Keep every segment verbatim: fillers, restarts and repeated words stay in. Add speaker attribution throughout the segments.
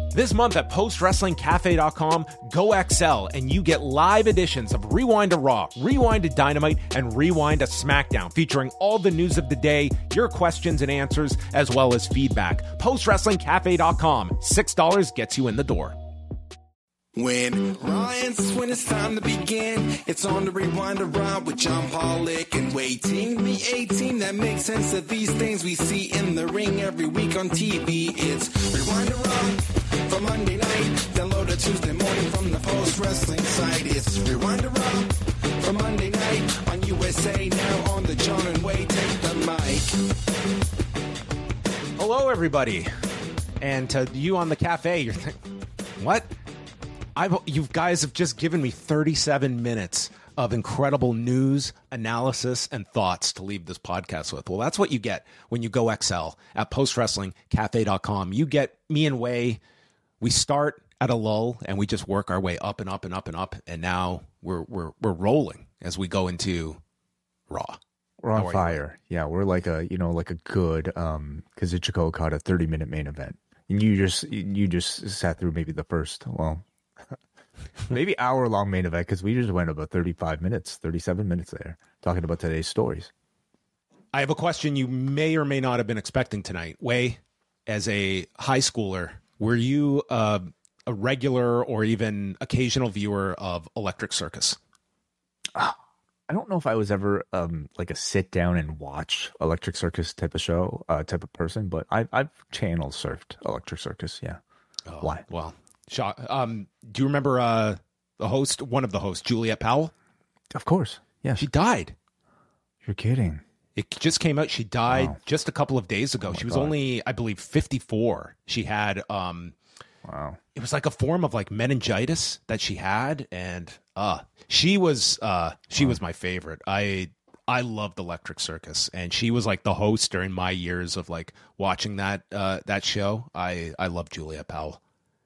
Speaker 1: This month at post wrestling cafe dot com, go X L and you get live editions of Rewind to Raw, Rewind to Dynamite, and Rewind to SmackDown, featuring all the news of the day, your questions and answers, as well as feedback. post wrestling cafe dot com. six dollars gets you in the door.
Speaker 2: When Ryan's when it's time to begin, it's on the Rewind to Raw with John Pollock and waiting me eighteen. That makes sense of these things we see in the ring every week on T V. It's Rewind to Raw for Monday night. Download it Tuesday morning from the Post Wrestling site. It's Rewind to Raw for Monday night on U S A Now on the John and Wade Take the Mic.
Speaker 1: Hello, everybody. And to you on the cafe, you're thinking, what? I've, you guys have just given me thirty-seven minutes of incredible news, analysis, and thoughts to leave this podcast with. Well, that's what you get when you go X L at post wrestling cafe dot com. You get me and Way. We start at a lull and we just work our way up and up and up and up. And now we're we're we're rolling as we go into Raw.
Speaker 3: We're on fire. Yeah, we're like a you know like a good um Kazuchika Okada thirty minute main event. And you just you just sat through maybe the first well. maybe hour long main event because we just went about thirty-five minutes, thirty-seven minutes there talking about today's stories.
Speaker 1: I have a question you may or may not have been expecting tonight. Way, as a high schooler, were you uh, a regular or even occasional viewer of Electric Circus?
Speaker 3: Uh, I don't know if I was ever um, like a sit down and watch Electric Circus type of show, uh, type of person, but I've, I've channel surfed Electric Circus. Yeah.
Speaker 1: Oh,
Speaker 3: Why?
Speaker 1: Well, Shock. Um, do you remember uh, the host, one of the hosts, Juliet Powell?
Speaker 3: Of course. Yeah.
Speaker 1: She died.
Speaker 3: You're kidding.
Speaker 1: It just came out. She died
Speaker 3: Wow.
Speaker 1: just a couple of days ago.
Speaker 3: Oh
Speaker 1: she was
Speaker 3: God.
Speaker 1: only, I believe, fifty-four. She had, um,
Speaker 3: wow.
Speaker 1: It was like a form of like meningitis that she had. And uh, she was, uh, she wow. was my favorite. I, I loved Electric Circus, and she was like the host during my years of like watching that, uh, that show. I, I love Juliet Powell.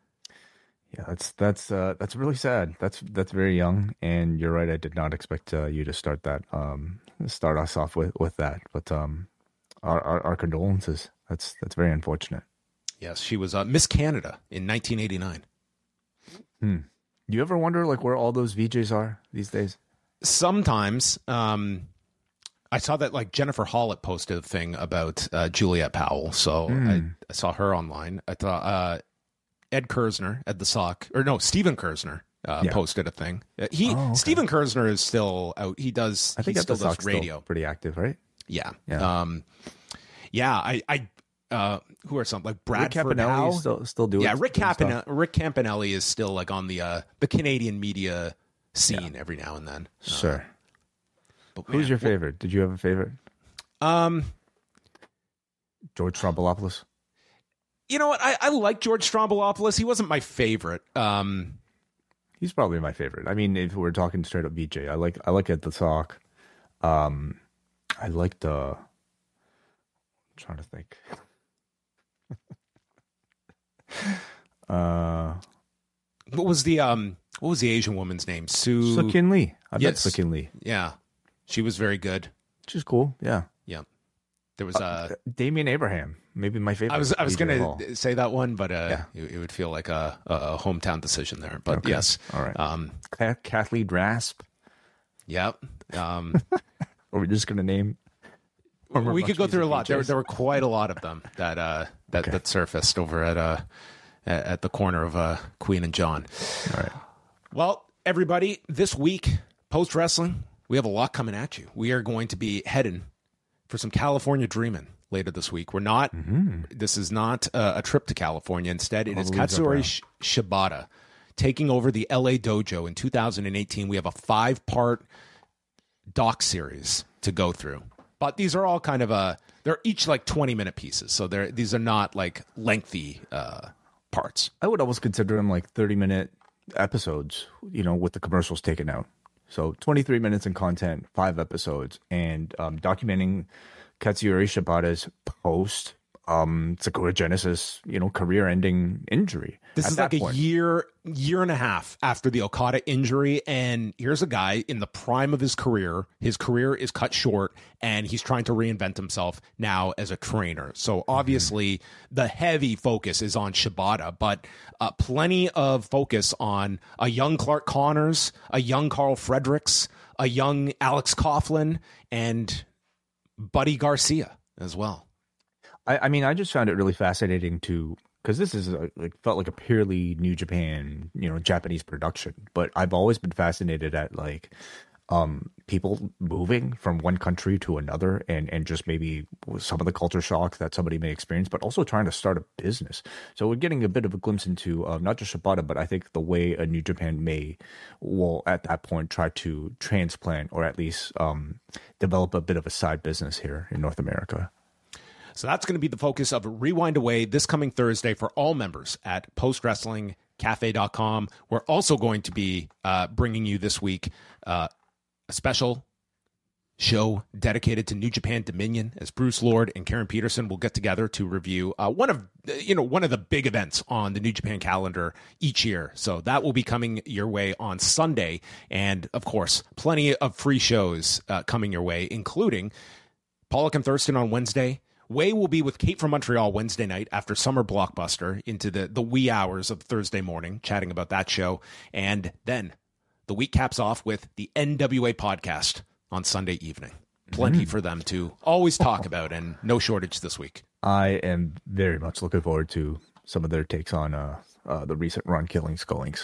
Speaker 3: Yeah, that's that's uh, that's really sad. That's that's very young, and you're right. I did not expect uh, you to start that, um, start us off with, with that. But um, our, our our condolences. That's that's very unfortunate.
Speaker 1: Yes, she was uh, Miss Canada in nineteen eighty-nine.
Speaker 3: Hmm. Do you ever wonder like where all those V Js are these days?
Speaker 1: Sometimes. Um, I saw that like Jennifer Hollett posted a thing about uh, Juliet Powell, so
Speaker 3: Mm.
Speaker 1: I, I saw her online. I thought. Uh, Ed Kersner at the Sock, or no, Steven Kersner uh,
Speaker 3: Yeah.
Speaker 1: posted a thing. Uh, he
Speaker 3: Oh, okay.
Speaker 1: Steven Kersner is still out. He does.
Speaker 3: I think
Speaker 1: he
Speaker 3: at
Speaker 1: still
Speaker 3: the
Speaker 1: does
Speaker 3: Sox
Speaker 1: radio.
Speaker 3: still pretty active, right?
Speaker 1: Yeah,
Speaker 3: Yeah.
Speaker 1: um, yeah. I, I, uh, who are some like
Speaker 3: Rick
Speaker 1: Bradford
Speaker 3: Campanelli
Speaker 1: Howe?
Speaker 3: still still doing.
Speaker 1: Yeah, Rick
Speaker 3: doing stuff?
Speaker 1: Campanelli. Rick Campanelli is still like on the uh, the Canadian media scene every now and then. Uh,
Speaker 3: Sure.
Speaker 1: but
Speaker 3: Who's
Speaker 1: man,
Speaker 3: your favorite? Did you have a favorite?
Speaker 1: Um,
Speaker 3: George Stroumboulopoulos.
Speaker 1: you know what? I, I like George Stroumboulopoulos. He wasn't my favorite. Um,
Speaker 3: He's probably my favorite. I mean, if we're talking straight up V J, I like I like Ed the Sock. Um, I like the. I'm trying to think. uh,
Speaker 1: what was the um? What was the Asian woman's name? Sue.
Speaker 3: Soo-Kin Lee. I met
Speaker 1: Yes.
Speaker 3: Soo-Kin Lee.
Speaker 1: Yeah, she was very good.
Speaker 3: Which is cool. Yeah.
Speaker 1: Yeah, there was uh,
Speaker 3: Uh, Damian Abraham, maybe my favorite.
Speaker 1: I was I was
Speaker 3: V J of
Speaker 1: gonna
Speaker 3: all.
Speaker 1: say that one, but uh,
Speaker 3: Yeah.
Speaker 1: it, it would feel like a, a hometown decision there. But
Speaker 3: Okay.
Speaker 1: yes,
Speaker 3: All right.
Speaker 1: um,
Speaker 3: Ka- Kathleen Rasp.
Speaker 1: yeah. Um,
Speaker 3: Are we just gonna name? Former
Speaker 1: we
Speaker 3: Much
Speaker 1: could go through a
Speaker 3: Music
Speaker 1: lot. There,
Speaker 3: V Js.
Speaker 1: there were quite a lot of them that uh, that
Speaker 3: Okay.
Speaker 1: that surfaced over at uh at, at the corner of uh, Queen and John.
Speaker 3: All right.
Speaker 1: Well, everybody, this week post wrestling, we have a lot coming at you. We are going to be heading for some California dreaming later this week. We're not. This is not uh, a trip to California. Instead, it
Speaker 3: All
Speaker 1: is
Speaker 3: the leaves are
Speaker 1: Katsuyori
Speaker 3: brown.
Speaker 1: Sh- Shibata taking over the L A Dojo in two thousand eighteen. We have a five-part doc series to go through, but these are all kind of a. They're each like twenty-minute pieces, so they're these are not like lengthy uh, parts.
Speaker 3: I would almost consider them like thirty minute episodes, you know, with the commercials taken out. So twenty-three minutes in content, five episodes, and um, documenting Katsuyori Shibata's post um, Sakura Genesis, you know, career-ending injury.
Speaker 1: This is like a point. year, year and a half after the Okada injury, and here's a guy in the prime of his career. His career is cut short, and he's trying to reinvent himself now as a trainer. So obviously, mm-hmm. the heavy focus is on Shibata, but uh, plenty of focus on a young Clark Connors, a young Carl Fredericks, a young Alex Coughlin, and Buddy Garcia as well.
Speaker 3: I, I mean, I just found it really fascinating to, because this is a, like felt like a purely New Japan, you know, Japanese production. But I've always been fascinated at like um, people moving from one country to another, and and just maybe some of the culture shock that somebody may experience, but also trying to start a business. So we're getting a bit of a glimpse into uh, not just Shibata, but I think the way a New Japan may will at that point try to transplant or at least um, develop a bit of a side business here in North America.
Speaker 1: So that's going to be the focus of Rewind Away this coming Thursday for all members at post wrestling cafe dot com. We're also going to be uh, bringing you this week uh, a special show dedicated to New Japan Dominion, as Bruce Lord and Karen Peterson will get together to review uh, one of you know one of the big events on the New Japan calendar each year. So that will be coming your way on Sunday, and of course, plenty of free shows uh, coming your way, including Pollock and Thurston on Wednesday. Way will be with Kate from Montreal Wednesday night after Summer Blockbuster into the, the wee hours of Thursday morning, chatting about that show. And then the week caps off with the N W A podcast on Sunday evening. Plenty mm. for them to always talk about, and no shortage this week.
Speaker 3: I am very much looking forward to some of their takes on uh, uh, the recent Ron Killings Skullings.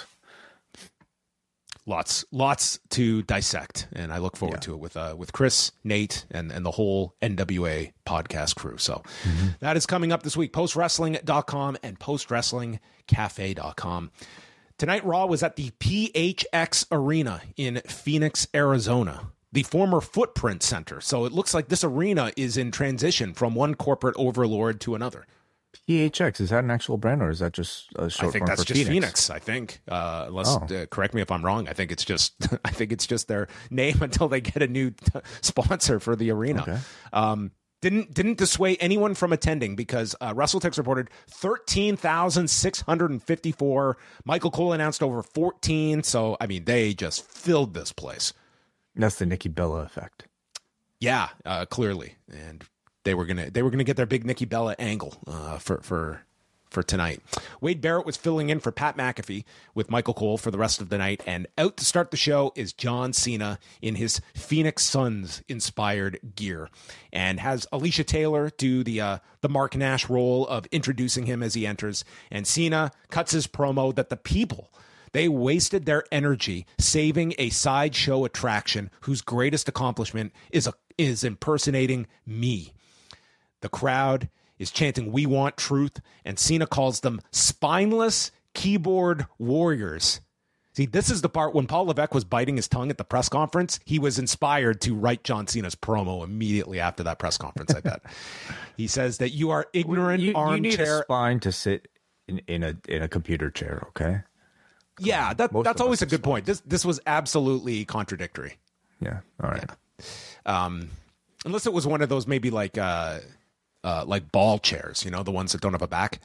Speaker 1: Lots, lots to dissect, and I look forward yeah. to it with uh, with Chris, Nate, and, and the whole N W A podcast crew. So mm-hmm. that is coming up this week. post wrestling dot com and post wrestling cafe dot com. Tonight, Raw was at the P H X Arena in Phoenix, Arizona, the former Footprint Center. So it looks like this arena is in transition from one corporate overlord to another.
Speaker 3: P H X, is that an actual brand, or is that just a short
Speaker 1: I think
Speaker 3: form
Speaker 1: that's
Speaker 3: for
Speaker 1: just Phoenix.
Speaker 3: Phoenix?
Speaker 1: I think, uh, unless
Speaker 3: oh.
Speaker 1: uh, correct me if I'm wrong. I think it's just I think it's just their name until they get a new t- sponsor for the arena.
Speaker 3: Okay.
Speaker 1: Um, didn't didn't dissuade anyone from attending because uh, WrestleTix reported thirteen thousand six hundred fifty-four. Michael Cole announced over fourteen. So I mean, they just filled this place.
Speaker 3: That's the Nikki Bella effect.
Speaker 1: Yeah, uh, clearly, and. They were gonna they were gonna get their big Nikki Bella angle uh, for for for tonight. Wade Barrett was filling in for Pat McAfee with Michael Cole for the rest of the night, and out to start the show is John Cena in his Phoenix Suns inspired gear, and has Alicia Taylor do the uh, the Mark Nash role of introducing him as he enters, and Cena cuts his promo that the people. They wasted their energy saving a sideshow attraction whose greatest accomplishment is a, is impersonating me. The crowd is chanting, "We want truth," and Cena calls them spineless keyboard warriors. See, this is the part when Paul Levesque was biting his tongue at the press conference. He was inspired to write John Cena's promo immediately after that press conference, I bet. He says that you are ignorant
Speaker 3: you,
Speaker 1: armchair.
Speaker 3: You need a spine to sit in, in, a, in a computer chair, okay?
Speaker 1: Yeah, that, that's always a good point. This this was absolutely contradictory.
Speaker 3: Yeah, all right.
Speaker 1: Yeah. Um, unless it was one of those maybe like... Uh, Uh, like ball chairs, you know, the ones that don't have a back.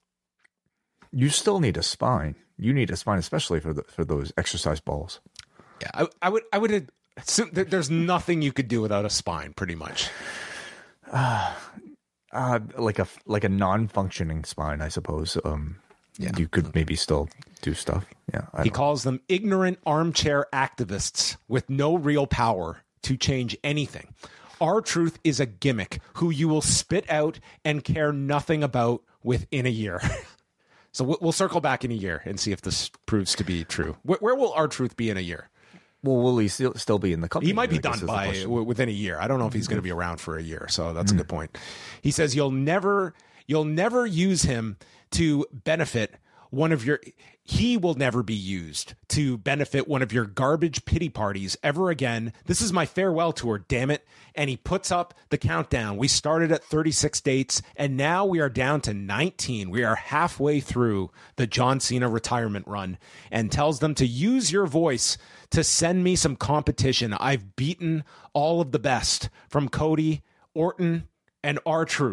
Speaker 3: You still need a spine. You need a spine, especially for the, for those exercise balls.
Speaker 1: Yeah, I, I would. I would. So there's nothing you could do without a spine, pretty much.
Speaker 3: Uh, uh, like a like a non-functioning spine, I suppose. Um, yeah. You could maybe still do stuff. Yeah. I
Speaker 1: he
Speaker 3: don't
Speaker 1: calls them ignorant armchair activists with no real power to change anything. R-Truth is a gimmick who you will spit out and care nothing about within a year. So we'll circle back in a year and see if this proves to be true. Where, where will R-Truth be in a year?
Speaker 3: Well, will he still still be in the company?
Speaker 1: He might be done by w- within a year. I don't know if he's going to be around for a year. So that's mm. a good point. He says you'll never you'll never use him to benefit one of your. He will never be used to benefit one of your garbage pity parties ever again. This is my farewell tour, damn it. And he puts up the countdown. We started at thirty-six dates, and now we are down to nineteen. We are halfway through the John Cena retirement run, and tells them to use your voice to send me some competition. I've beaten all of the best, from Cody, Orton, and R-Truth.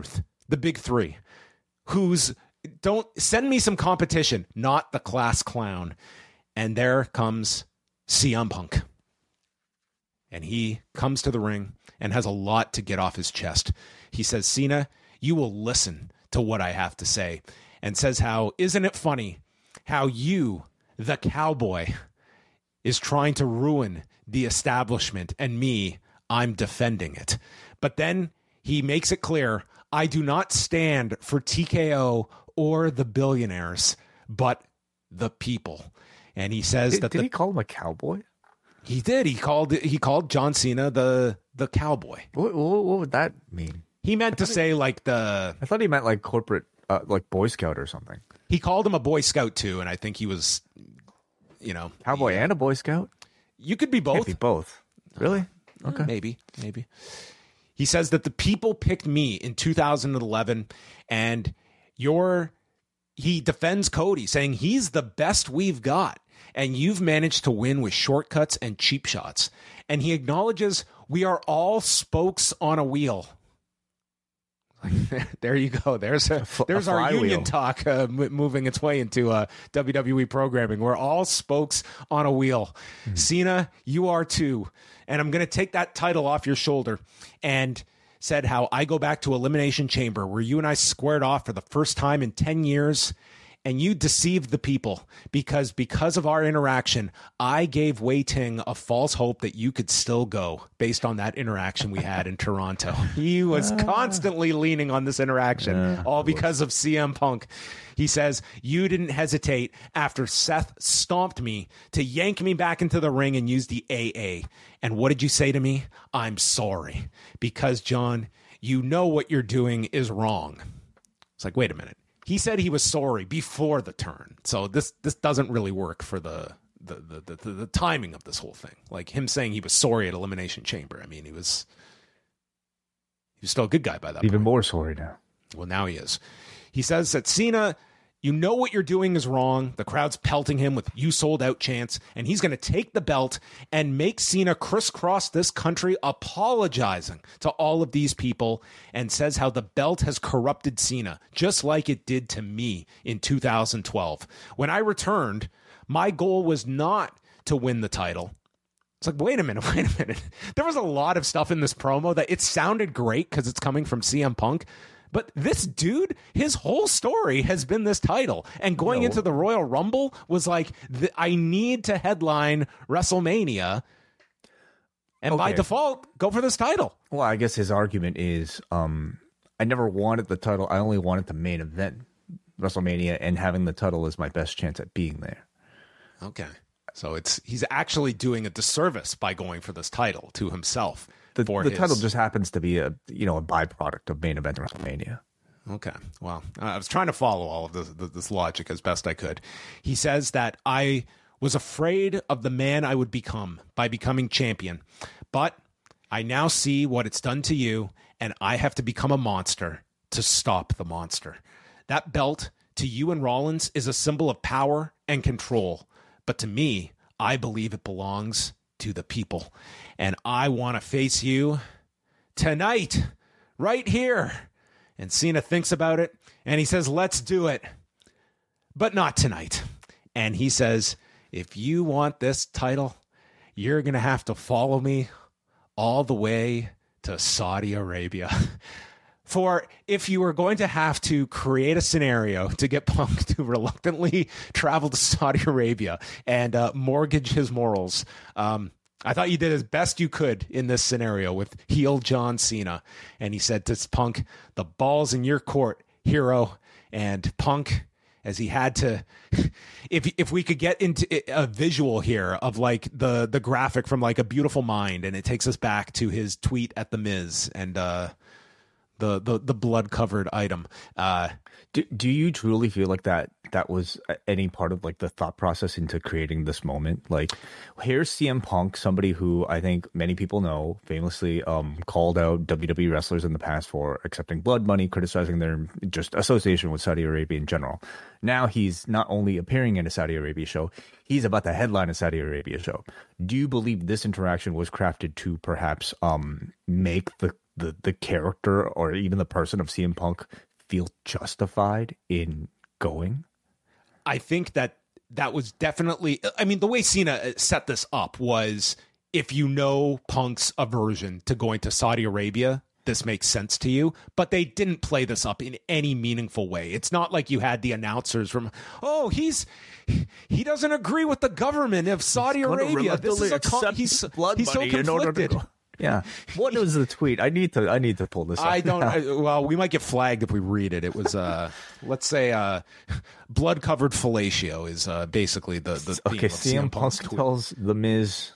Speaker 1: the big three, who's don't send me some competition, not the class clown. And there comes C M Punk. And he comes to the ring and has a lot to get off his chest. He says, Cena, you will listen to what I have to say. And says how, isn't it funny how you, the cowboy, is trying to ruin the establishment, and me, I'm defending it. But then he makes it clear, I do not stand for T K O or the billionaires, but the people. And he says
Speaker 3: Did,
Speaker 1: that
Speaker 3: did
Speaker 1: the,
Speaker 3: he call him a cowboy?
Speaker 1: He did. He called he called John Cena the the cowboy.
Speaker 3: What, what, what would that mean?
Speaker 1: He meant to say like the.
Speaker 3: I thought he meant like corporate, uh, like Boy Scout or something.
Speaker 1: He called him a Boy Scout too, and I think he was, you know,
Speaker 3: Cowboy
Speaker 1: he,
Speaker 3: and a Boy Scout.
Speaker 1: You could be both.
Speaker 3: Can't be both. Really? Okay.
Speaker 1: Maybe. Maybe. He says that the people picked me in two thousand eleven, and you're. He defends Cody, saying he's the best we've got. And you've managed to win with shortcuts and cheap shots. And he acknowledges we are all spokes on a wheel. There you go. There's a, there's
Speaker 3: a
Speaker 1: our union
Speaker 3: wheel.
Speaker 1: talk uh, m- moving its way into uh, W W E programming. We're all spokes on a wheel. Mm-hmm. Cena, you are too. And I'm going to take that title off your shoulder. And said how I go back to Elimination Chamber where you and I squared off for the first time in ten years. And you deceived the people because because of our interaction, I gave Wei Ting a false hope that you could still go based on that interaction we had in Toronto. He was constantly leaning on this interaction, uh, all because of C M Punk. He says, you didn't hesitate after Seth stomped me to yank me back into the ring and use the A A. And what did you say to me? I'm sorry. Because, John, you know what you're doing is wrong. It's like, wait a minute. He said he was sorry before the turn. So this this doesn't really work for the the, the the the the timing of this whole thing. Like him saying he was sorry at Elimination Chamber. I mean, he was he was still a good guy by that
Speaker 3: Even
Speaker 1: point.
Speaker 3: more sorry now.
Speaker 1: Well, now he is. He says that Cena, you know what you're doing is wrong. The crowd's pelting him with you sold out chants, and he's going to take the belt and make Cena crisscross this country apologizing to all of these people, and says how the belt has corrupted Cena, just like it did to me in two thousand twelve. When I returned, my goal was not to win the title. It's like, wait a minute, wait a minute. There was a lot of stuff in this promo that it sounded great because it's coming from C M Punk. But this dude, his whole story has been this title. And going
Speaker 3: No.
Speaker 1: into the Royal Rumble was like, th- I need to headline WrestleMania. And by
Speaker 3: Okay.
Speaker 1: default, go for this title.
Speaker 3: Well, I guess his argument is, um, I never wanted the title. I only wanted the main event, WrestleMania, and having the title is my best chance at being there.
Speaker 1: Okay. So it's he's actually doing a disservice by going for this title to himself.
Speaker 3: The,
Speaker 1: for
Speaker 3: the
Speaker 1: his...
Speaker 3: title just happens to be a you know a byproduct of main event WrestleMania.
Speaker 1: Okay. Well, I was trying to follow all of this, this logic as best I could. He says that I was afraid of the man I would become by becoming champion, but I now see what it's done to you, and I have to become a monster to stop the monster. That belt to you and Rollins is a symbol of power and control, but to me, I believe it belongs to the people, and I want to face you tonight, right here. And Cena thinks about it, and he says, let's do it, but not tonight. And he says, if you want this title, you're going to have to follow me all the way to Saudi Arabia. For if you were going to have to create a scenario to get Punk to reluctantly travel to Saudi Arabia and uh, mortgage his morals, um, I thought you did as best you could in this scenario with heel John Cena. And he said to Punk, the ball's in your court, hero. And Punk, as he had to, if if we could get into a visual here of like the, the graphic from like A Beautiful Mind, and it takes us back to his tweet at The Miz and uh, the, the, the blood-covered item. Uh,
Speaker 3: Do, do you truly feel like that that was any part of like the thought process into creating this moment? Like, here's C M Punk, somebody who I think many people know, famously um, called out W W E wrestlers in the past for accepting blood money, criticizing their just association with Saudi Arabia in general. Now he's not only appearing in a Saudi Arabia show, he's about to headline a Saudi Arabia show. Do you believe this interaction was crafted to perhaps um, make the the the character or even the person of C M Punk feel justified in going?
Speaker 1: I think that that was definitely, I mean, the way Cena set this up was, if you know Punk's aversion to going to Saudi Arabia, this makes sense to you, but they didn't play this up in any meaningful way. It's not like you had the announcers from, oh, he's he doesn't agree with the government of Saudi Arabia. This is a con- he's
Speaker 3: blood
Speaker 1: he's so
Speaker 3: money in order to
Speaker 1: conflicted.
Speaker 3: go. Yeah. What was the tweet? I need to I need to pull this up.
Speaker 1: I don't. I, well, we might get flagged if we read it. It was, uh, let's say, uh, blood covered fellatio is uh, basically the the theme
Speaker 3: Okay,
Speaker 1: of
Speaker 3: C M Punk
Speaker 1: tweet.
Speaker 3: tells The Miz,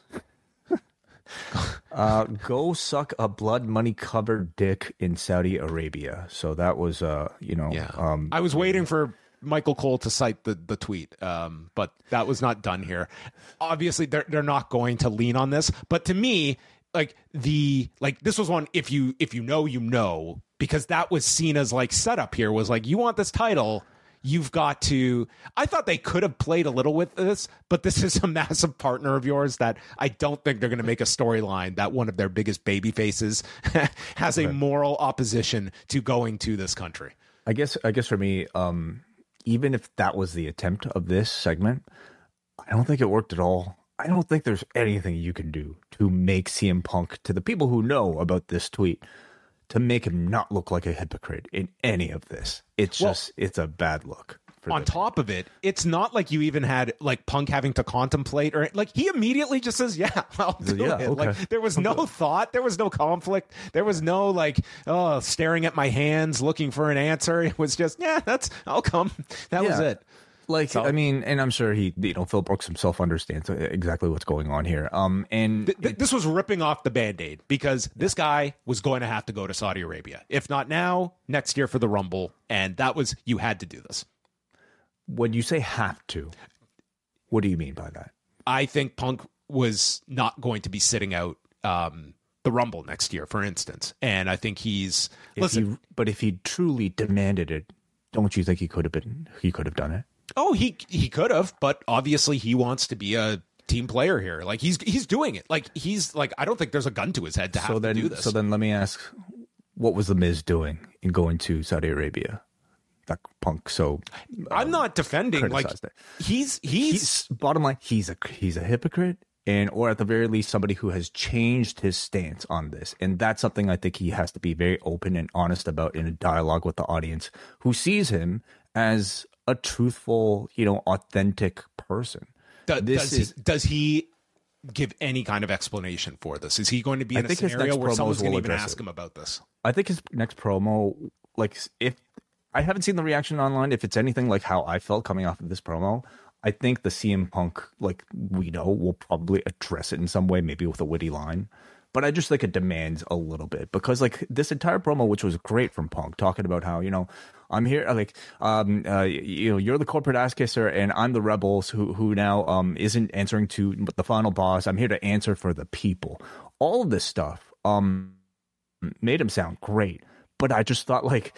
Speaker 3: uh, go suck a blood money covered dick in Saudi Arabia. So that was, uh, you know,
Speaker 1: Yeah,
Speaker 3: um,
Speaker 1: I was waiting for Michael Cole to cite the the tweet, um, but that was not done here. Obviously, they're they're not going to lean on this, but to me, like the like this was one, if you if you know you know, because that was Cena's like setup here, was like, you want this title, you've got to. I thought they could have played a little with this, but this is a massive partner of yours that I don't think they're going to make a storyline that one of their biggest baby faces has a moral opposition to going to this country.
Speaker 3: I guess I guess for me, um, even if that was the attempt of this segment, I don't think it worked at all. I don't think there's anything you can do to make C M Punk, to the people who know about this tweet, to make him not look like a hypocrite in any of this. It's
Speaker 1: Well,
Speaker 3: just, it's a bad look. For
Speaker 1: on
Speaker 3: them.
Speaker 1: top of it, it's not like you even had like Punk having to contemplate, or like he immediately just says, yeah, I'll do
Speaker 3: Yeah,
Speaker 1: it.
Speaker 3: okay.
Speaker 1: Like there was no thought, there was no conflict, there was no like, oh, staring at my hands looking for an answer. It was just, yeah, that's, I'll come. That was
Speaker 3: Yeah.
Speaker 1: it.
Speaker 3: Like,
Speaker 1: So-
Speaker 3: I mean, and I'm sure he, you know, Phil Brooks himself understands exactly what's going on here. Um, and
Speaker 1: Th- th- this was ripping off the Band-Aid, because this guy was going to have to go to Saudi Arabia. If not now, next year for the Rumble. And that was, you had to do this.
Speaker 3: when you say have to, what do you mean by that?
Speaker 1: I think Punk was not going to be sitting out um, the Rumble next year, for instance. And I think he's,
Speaker 3: If
Speaker 1: listen,
Speaker 3: he, but if he truly demanded it, don't you think he could have been? He could have done it.
Speaker 1: oh, he he could have, but obviously he wants to be a team player here. Like he's he's doing it. Like he's like, I don't think there's a gun to his head to have
Speaker 3: So then,
Speaker 1: to do this.
Speaker 3: so then, let me ask, what was the Miz doing in going to Saudi Arabia? That Punk. So
Speaker 1: I'm not defending. Like
Speaker 3: criticized it.
Speaker 1: he's he's,
Speaker 3: he's bottom line. He's a he's a hypocrite, and or at the very least, somebody who has changed his stance on this, and that's something I think he has to be very open and honest about in a dialogue with the audience, who sees him as a truthful, you know, authentic person.
Speaker 1: do-
Speaker 3: this
Speaker 1: does,
Speaker 3: is-
Speaker 1: he, does he give any kind of explanation for this? Is he going to be
Speaker 3: I
Speaker 1: in a
Speaker 3: think his
Speaker 1: scenario
Speaker 3: next
Speaker 1: where
Speaker 3: promos
Speaker 1: someone's going to
Speaker 3: will
Speaker 1: even
Speaker 3: address
Speaker 1: ask
Speaker 3: it.
Speaker 1: him about this?
Speaker 3: I think his next promo, like if I haven't seen the reaction online, if it's anything like how I felt coming off of this promo, I think the C M Punk, like we know, will probably address it in some way, maybe with a witty line. But I just think it demands a little bit, because like this entire promo, which was great from Punk, talking about how, you know, I'm here, like, um, uh, you know, you're the corporate ass kisser, and I'm the rebels who who now um isn't answering to the final boss. I'm here to answer for the people. All of this stuff um made him sound great, but I just thought like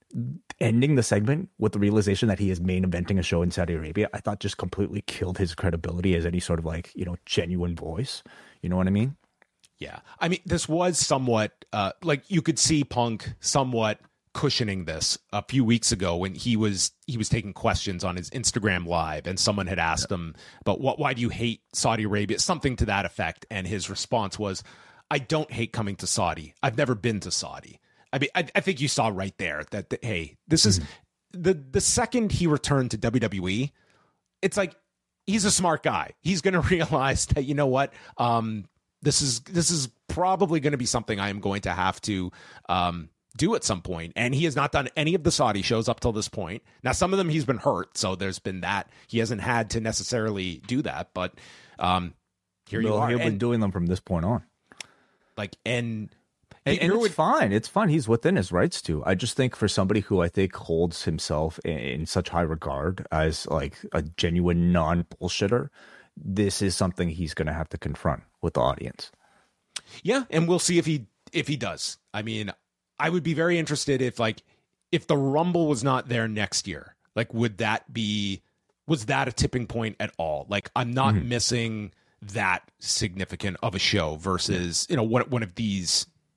Speaker 3: ending the segment with the realization that he is main eventing a show in Saudi Arabia, I thought just completely killed his credibility as any sort of like, you know, genuine voice. You know what I mean?
Speaker 1: Yeah. I mean, this was somewhat uh, like you could see Punk somewhat cushioning this a few weeks ago when he was he was taking questions on his Instagram live, and someone had asked him about what why do you hate Saudi Arabia, something to that effect, and his response was, I don't hate coming to Saudi. I've never been to Saudi. I mean, I, I think you saw right there that, the, hey, this is the the second he returned to W W E, it's like he's a smart guy. He's going to realize that, you know what, um, this is this is probably going to be something I am going to have to um, do at some point. And he has not done any of the Saudi shows up till this point. Now, some of them he's been hurt, so there's been that. He hasn't had to necessarily do that, but um, here you
Speaker 3: Well,
Speaker 1: are.
Speaker 3: he'll be
Speaker 1: And,
Speaker 3: doing them from this point on.
Speaker 1: like, and,
Speaker 3: And,
Speaker 1: here
Speaker 3: and it's
Speaker 1: would-
Speaker 3: fine. It's fine. He's within his rights to. I just think for somebody who I think holds himself in, in such high regard as like a genuine non-bullshitter, this is something he's going to have to confront with the audience.
Speaker 1: Yeah, and we'll see if he if he does. I mean, I would be very interested if like if the Rumble was not there next year. Like, would that be was that a tipping point at all? Like, I'm not missing that significant of a show versus you know one one of these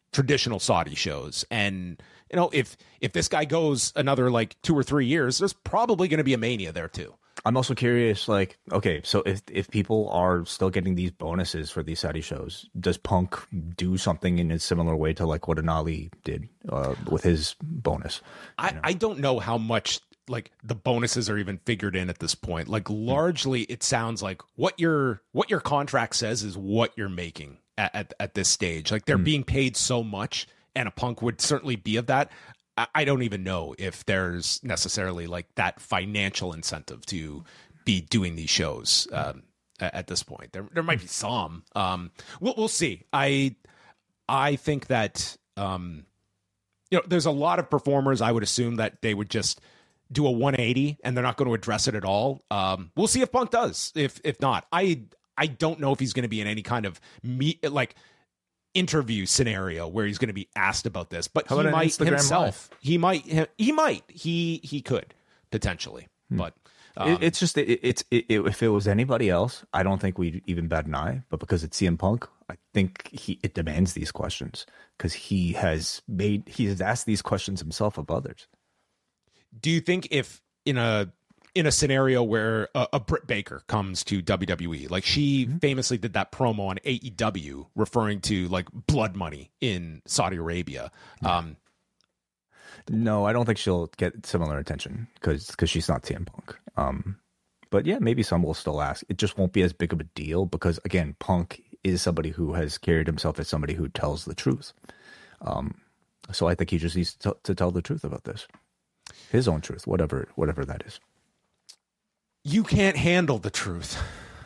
Speaker 1: traditional Saudi shows. And, you know, if if this guy goes another like two or three years, there's probably going to be a Mania there too.
Speaker 3: I'm also curious, like, okay, so if if people are still getting these bonuses for these Saudi shows, does Punk do something in a similar way to like what an Ali did uh, with his bonus?
Speaker 1: I, I don't know how much like the bonuses are even figured in at this point. Like largely it sounds like what your what your contract says is what you're making at, at, at this stage. Like they're mm. being paid so much, and a Punk would certainly be of that. I don't even know if there's necessarily like that financial incentive to be doing these shows um, at this point. There, there might be some. Um, we'll, we'll see. I, I think that um, you know, there's a lot of performers. I would assume that they would just do a one eighty and they're not going to address it at all. Um, we'll see if Punk does. If if not, I I don't know if he's going to be in any kind of meet like. interview scenario where he's going to be asked about this, but he might Instagram himself. Live? He might. He might. He he could potentially, hmm. but um,
Speaker 3: it, it's just it, it's it, it, if it was anybody else, I don't think we'd even bat an eye. But because it's C M Punk, I think he it demands these questions because he has made he has asked these questions himself of others.
Speaker 1: Do you think if in a in a scenario where a, a Britt Baker comes to W W E, like she mm-hmm. famously did that promo on A E W referring to like blood money in Saudi Arabia. Yeah. Um,
Speaker 3: no, I don't think she'll get similar attention because because she's not C M Punk. Um, but yeah, maybe some will still ask. It just won't be as big of a deal because again, Punk is somebody who has carried himself as somebody who tells the truth. Um, so I think he just needs to, to tell the truth about this, his own truth, whatever whatever that is.
Speaker 1: You can't handle the truth.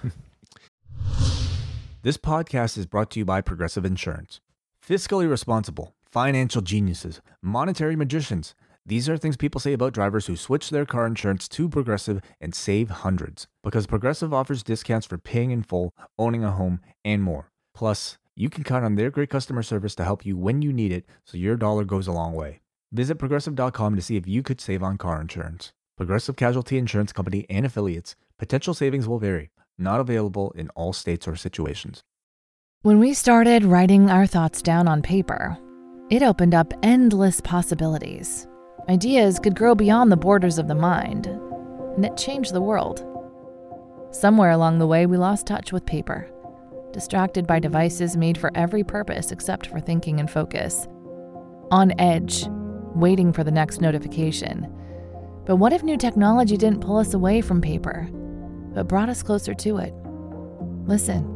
Speaker 3: This podcast is brought to you by Progressive Insurance. Fiscally responsible, financial geniuses, monetary magicians. These are things people say about drivers who switch their car insurance to Progressive and save hundreds. Because Progressive offers discounts for paying in full, owning a home, and more. Plus, you can count on their great customer service to help you when you need it, so your dollar goes a long way. Visit Progressive dot com to see if you could save on car insurance. Progressive Casualty Insurance Company and affiliates. Potential savings will vary. Not available in all states or situations.
Speaker 4: When we started writing our thoughts down on paper, it opened up endless possibilities. Ideas could grow beyond the borders of the mind, and it changed the world. Somewhere along the way, we lost touch with paper, distracted by devices made for every purpose except for thinking and focus. On edge, waiting for the next notification. But what if new technology didn't pull us away from paper, but brought us closer to it? Listen.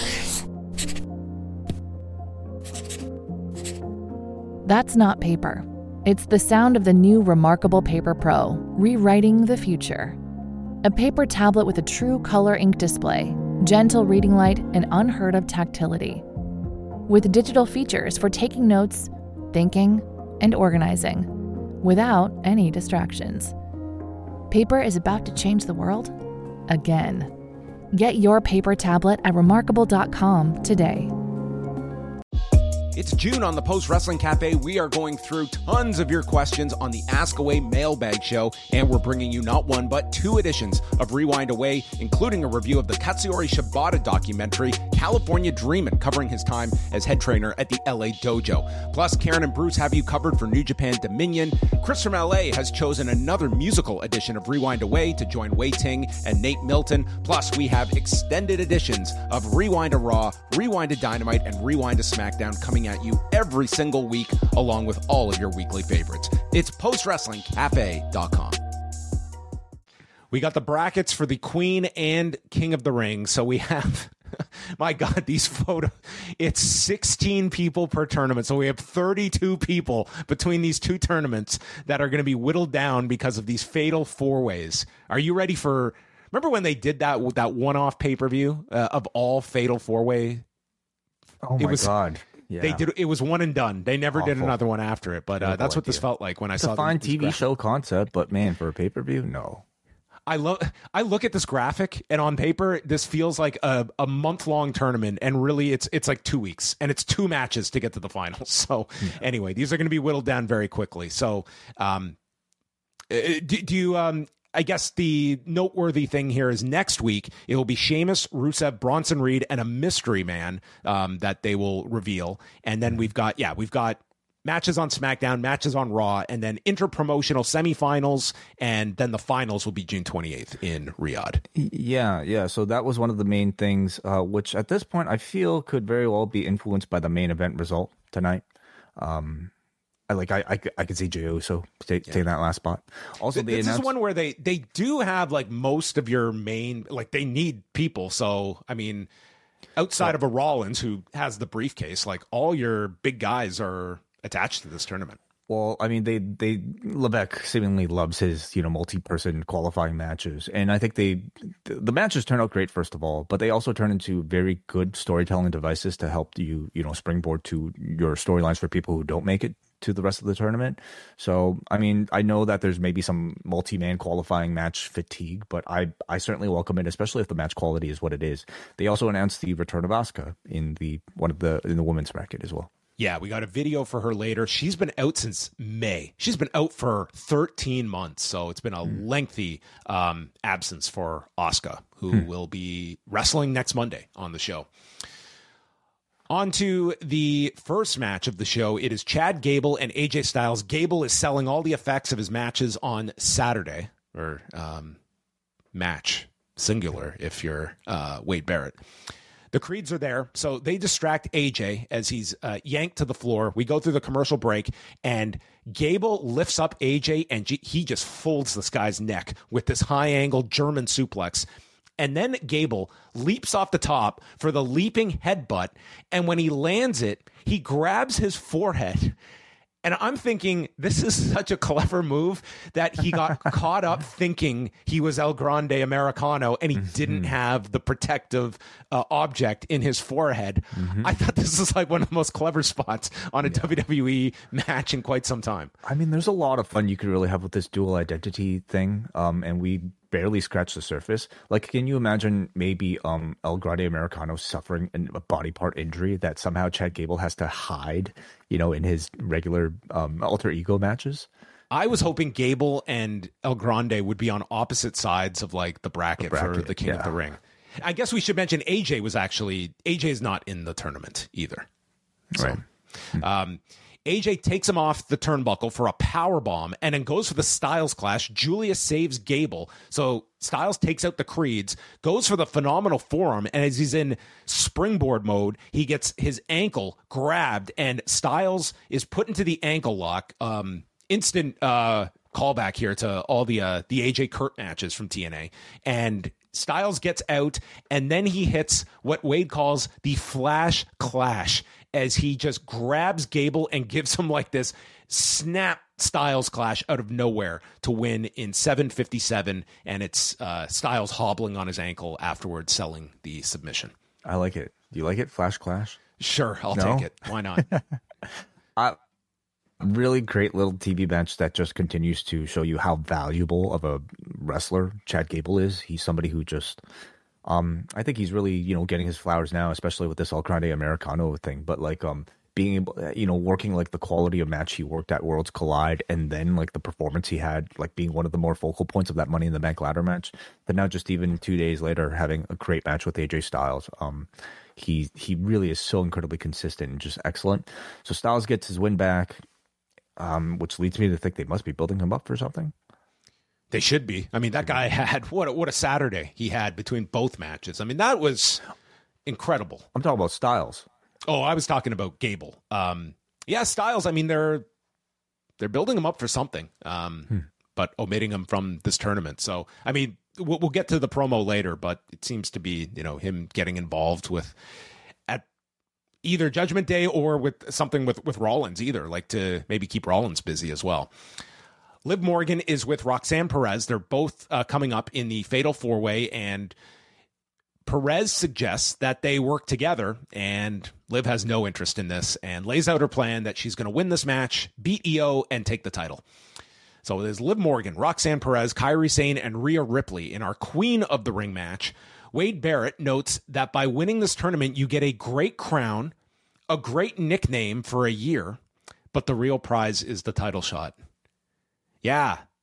Speaker 4: That's not paper. It's the sound of the new Remarkable Paper Pro, rewriting the future. A paper tablet with a true color ink display, gentle reading light, and unheard of tactility. With digital features for taking notes, thinking, and organizing, without any distractions. Paper is about to change the world again. Get your paper tablet at remarkable dot com today.
Speaker 1: It's June on the Post Wrestling Cafe. We are going through tons of your questions on the Ask Away mailbag show, and we're bringing you not one but two editions of Rewind Away, including a review of the Katsuyori Shibata documentary, California Dreamin', covering his time as head trainer at the L A Dojo. Plus, Karen and Bruce have you covered for New Japan Dominion. Chris from L A has chosen another musical edition of Rewind Away to join Wei Ting and Nate Milton. Plus, we have extended editions of Rewind to Raw, Rewind to Dynamite, and Rewind to SmackDown coming at you every single week, along with all of your weekly favorites. It's post wrestling cafe dot com. We got the brackets for the Queen and King of the Ring. So we have, my God, these photos, it's sixteen people per tournament. So we have thirty-two people between these two tournaments that are going to be whittled down because of these fatal four ways. Are you ready for, remember when they did that, that one-off pay-per-view uh, of all fatal four-way?
Speaker 3: Oh my
Speaker 1: it was,
Speaker 3: God. Yeah.
Speaker 1: They did. It was one and done. They never
Speaker 3: Awful.
Speaker 1: did another one after it. But uh, that's what idea. This felt like when I
Speaker 3: it's
Speaker 1: saw.
Speaker 3: A fine
Speaker 1: the,
Speaker 3: T V show concept, but man, for a pay per view, no.
Speaker 1: I love. I look at this graphic, and on paper, this feels like a, a month long tournament, and really, it's it's like two weeks, and it's two matches to get to the finals. So, yeah. Anyway, these are going to be whittled down very quickly. So, um, do, do you um I guess the noteworthy thing here is next week it will be Sheamus, Rusev, Bronson Reed, and a mystery man um, that they will reveal. And then we've got, yeah, we've got matches on SmackDown, matches on Raw, and then interpromotional semifinals, and then the finals will be June twenty-eighth in Riyadh.
Speaker 3: Yeah, yeah. So that was one of the main things, uh, which at this point I feel could very well be influenced by the main event result tonight. Um, I like I I, I could see Jey Uso take, yeah. taking that last spot. Also,
Speaker 1: this
Speaker 3: announced-
Speaker 1: is one where they they do have like most of your main, like they need people. So I mean, outside of a Rollins who has the briefcase, like all your big guys are attached to this tournament.
Speaker 3: Well, I mean, they they Levesque seemingly loves his you know multi-person qualifying matches, and I think they the matches turn out great first of all, but they also turn into very good storytelling devices to help you you know springboard to your storylines for people who don't make it to the rest of the tournament. So, I mean, I know that there's maybe some multi-man qualifying match fatigue, but I I certainly welcome it, especially if the match quality is what it is. They also announced the return of Asuka in the one of the in the women's bracket as well.
Speaker 1: Yeah, we got a video for her later. She's been out since May. She's been out for thirteen months, so it's been a hmm. lengthy um, absence for Asuka, who hmm. will be wrestling next Monday on the show. On to the first match of the show. It is Chad Gable and A J Styles. Gable is selling all the effects of his matches on Saturday, or um, match, singular, if you're uh, Wade Barrett. The Creeds are there, so they distract A J as he's uh, yanked to the floor. We go through the commercial break, and Gable lifts up A J, and G- he just folds this guy's neck with this high-angle German suplex. And then Gable leaps off the top for the leaping headbutt, and when he lands it, he grabs his forehead. And I'm thinking, this is such a clever move that he got caught up thinking he was El Grande Americano and he mm-hmm. didn't have the protective uh, object in his forehead. Mm-hmm. I thought this was like one of the most clever spots on a yeah. W W E match in quite some time.
Speaker 3: I mean, there's a lot of fun you could really have with this dual identity thing. Um, and we barely scratched the surface. Like, can you imagine maybe um, El Grande Americano suffering a body part injury that somehow Chad Gable has to hide, you know, in his regular um, alter ego matches?
Speaker 1: I was hoping Gable and El Grande would be on opposite sides of like the bracket, the bracket for the King yeah. of the Ring. I guess we should mention A J was actually A J is not in the tournament either. So, right. um, A J takes him off the turnbuckle for a power bomb and then goes for the Styles Clash. Julius saves Gable. So Styles takes out the Creeds, goes for the phenomenal forearm, and as he's in springboard mode, he gets his ankle grabbed, and Styles is put into the ankle lock. Um, instant uh, callback here to all the uh, the A J Kurt matches from T N A. And Styles gets out, and then he hits what Wade calls the Flash Clash, as he just grabs Gable and gives him like this snap Styles Clash out of nowhere to win in seven fifty-seven, and it's uh, Styles hobbling on his ankle afterwards, selling the submission.
Speaker 3: I like it. Do you like it, Flash Clash?
Speaker 1: Sure, I'll no? take it. Why not?
Speaker 3: I, really great little T V match that just continues to show you how valuable of a wrestler Chad Gable is. He's somebody who just... Um, I think he's really, you know, getting his flowers now, especially with this El Grande Americano thing. But like, um, being able, you know, working like the quality of match he worked at Worlds Collide, and then like the performance he had, like being one of the more focal points of that Money in the Bank ladder match. But now, just even two days later, having a great match with A J Styles. Um, he he really is so incredibly consistent and just excellent. So Styles gets his win back, um, which leads me to think they must be building him up for something.
Speaker 1: They should be. I mean, that guy had what a, what a Saturday he had between both matches. I mean, that was incredible.
Speaker 3: I'm talking about Styles.
Speaker 1: Oh, I was talking about Gable. Um, yeah, Styles. I mean, they're they're building him up for something, um, hmm. but omitting him from this tournament. So, I mean, we'll, we'll get to the promo later, but it seems to be, you know, him getting involved with at either Judgment Day or with something with with Rollins, either like to maybe keep Rollins busy as well. Liv Morgan is with Roxanne Perez. They're both uh, coming up in the Fatal Four-Way, and Perez suggests that they work together, and Liv has no interest in this and lays out her plan that she's going to win this match, beat E O, and take the title. So there's Liv Morgan, Roxanne Perez, Kairi Sane, and Rhea Ripley in our Queen of the Ring match. Wade Barrett notes that by winning this tournament, you get a great crown, a great nickname for a year, but the real prize is the title shot. Yeah,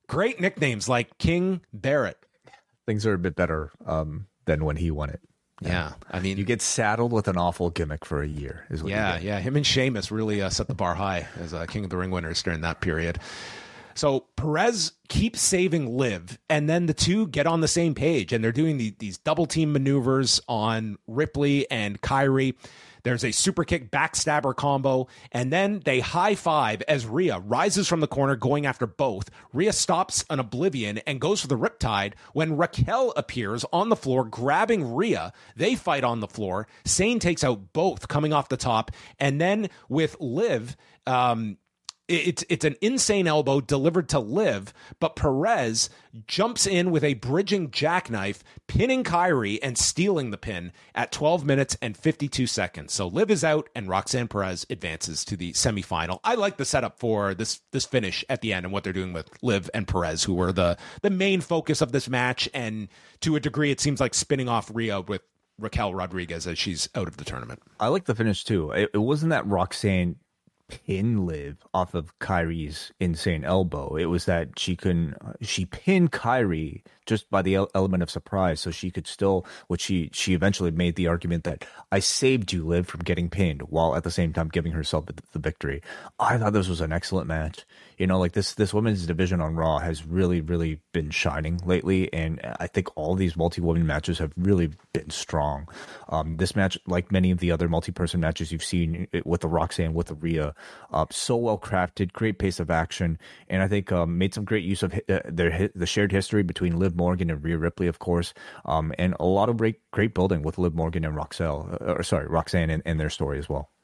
Speaker 1: Great nicknames like King Barrett.
Speaker 3: Things are a bit better um, than when he won it.
Speaker 1: Yeah. yeah, I mean,
Speaker 3: you get saddled with an awful gimmick for a year. Is what
Speaker 1: yeah,
Speaker 3: you get.
Speaker 1: yeah. Him and Sheamus really uh, set the bar high as uh, King of the Ring winners during that period. So Perez keeps saving Liv, and then the two get on the same page, and they're doing the, these double team maneuvers on Ripley and Kyrie. There's a super kick backstabber combo, and then they high five as Rhea rises from the corner going after both. Rhea stops an Oblivion and goes for the Riptide when Raquel appears on the floor grabbing Rhea. They fight on the floor. Sane takes out both coming off the top, and then with Liv, um, It's it's an insane elbow delivered to Liv, but Perez jumps in with a bridging jackknife, pinning Kyrie and stealing the pin at twelve minutes and fifty-two seconds. So Liv is out and Roxanne Perez advances to the semifinal. I like the setup for this this finish at the end and what they're doing with Liv and Perez, who were the, the main focus of this match. And to a degree, it seems like spinning off Rhea with Raquel Rodriguez as she's out of the tournament.
Speaker 3: I like the finish too. It, it wasn't that Roxanne pin Liv off of Kyrie's insane elbow. It was that she couldn't, she pinned Kyrie just by the element of surprise, so she could still, which she she eventually made the argument that I saved you, Liv, from getting pinned, while at the same time giving herself the, the victory. I thought this was an excellent match. You know, like this this women's division on Raw has really, really been shining lately, and I think all these multi-woman matches have really been strong. Um, this match, like many of the other multi-person matches you've seen with the Roxanne, with the Rhea, uh, so well crafted, great pace of action, and I think um, made some great use of uh, their the shared history between Liv Morgan and Rhea Ripley, of course, um, and a lot of great great building with Liv Morgan and Roxelle, uh, or sorry, Roxanne and, and their story as well.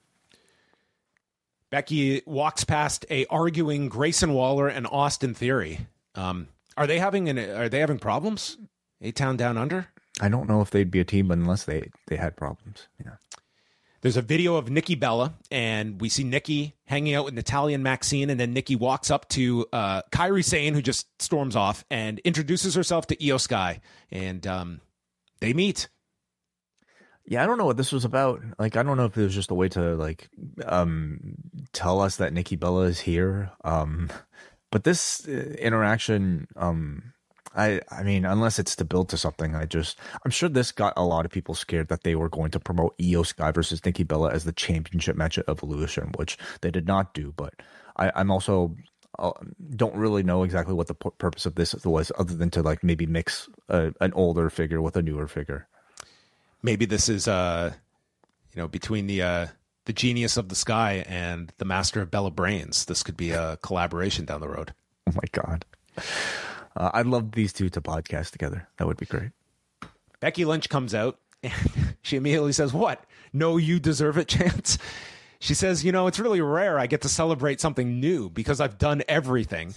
Speaker 1: Becky walks past a arguing Grayson Waller and Austin Theory. Um, are they having an, are they having problems? A-Town Down Under?
Speaker 3: I don't know if they'd be a team unless they, they had problems. Yeah.
Speaker 1: There's a video of Nikki Bella, and we see Nikki hanging out with Natalya and Maxine, and then Nikki walks up to uh, Kairi Sane, who just storms off, and introduces herself to Io Sky, and um, they meet.
Speaker 3: Yeah, I don't know what this was about. Like, I don't know if it was just a way to, like, um, tell us that Nikki Bella is here. Um, but this interaction, um, I I mean, unless it's to build to something, I just, I'm sure this got a lot of people scared that they were going to promote Io Sky versus Nikki Bella as the championship match at Evolution, which they did not do. But I, I'm also, uh, don't really know exactly what the p- purpose of this was, other than to, like, maybe mix a, an older figure with a newer figure.
Speaker 1: Maybe this is, uh, you know, between the uh, the genius of the sky and the master of Bella Brains. This could be a collaboration down the road.
Speaker 3: Oh my God. Uh, I'd love these two to podcast together. That would be great.
Speaker 1: Becky Lynch comes out and she immediately says, "What? No, you deserve it, Chance." She says, "You know, it's really rare I get to celebrate something new because I've done everything."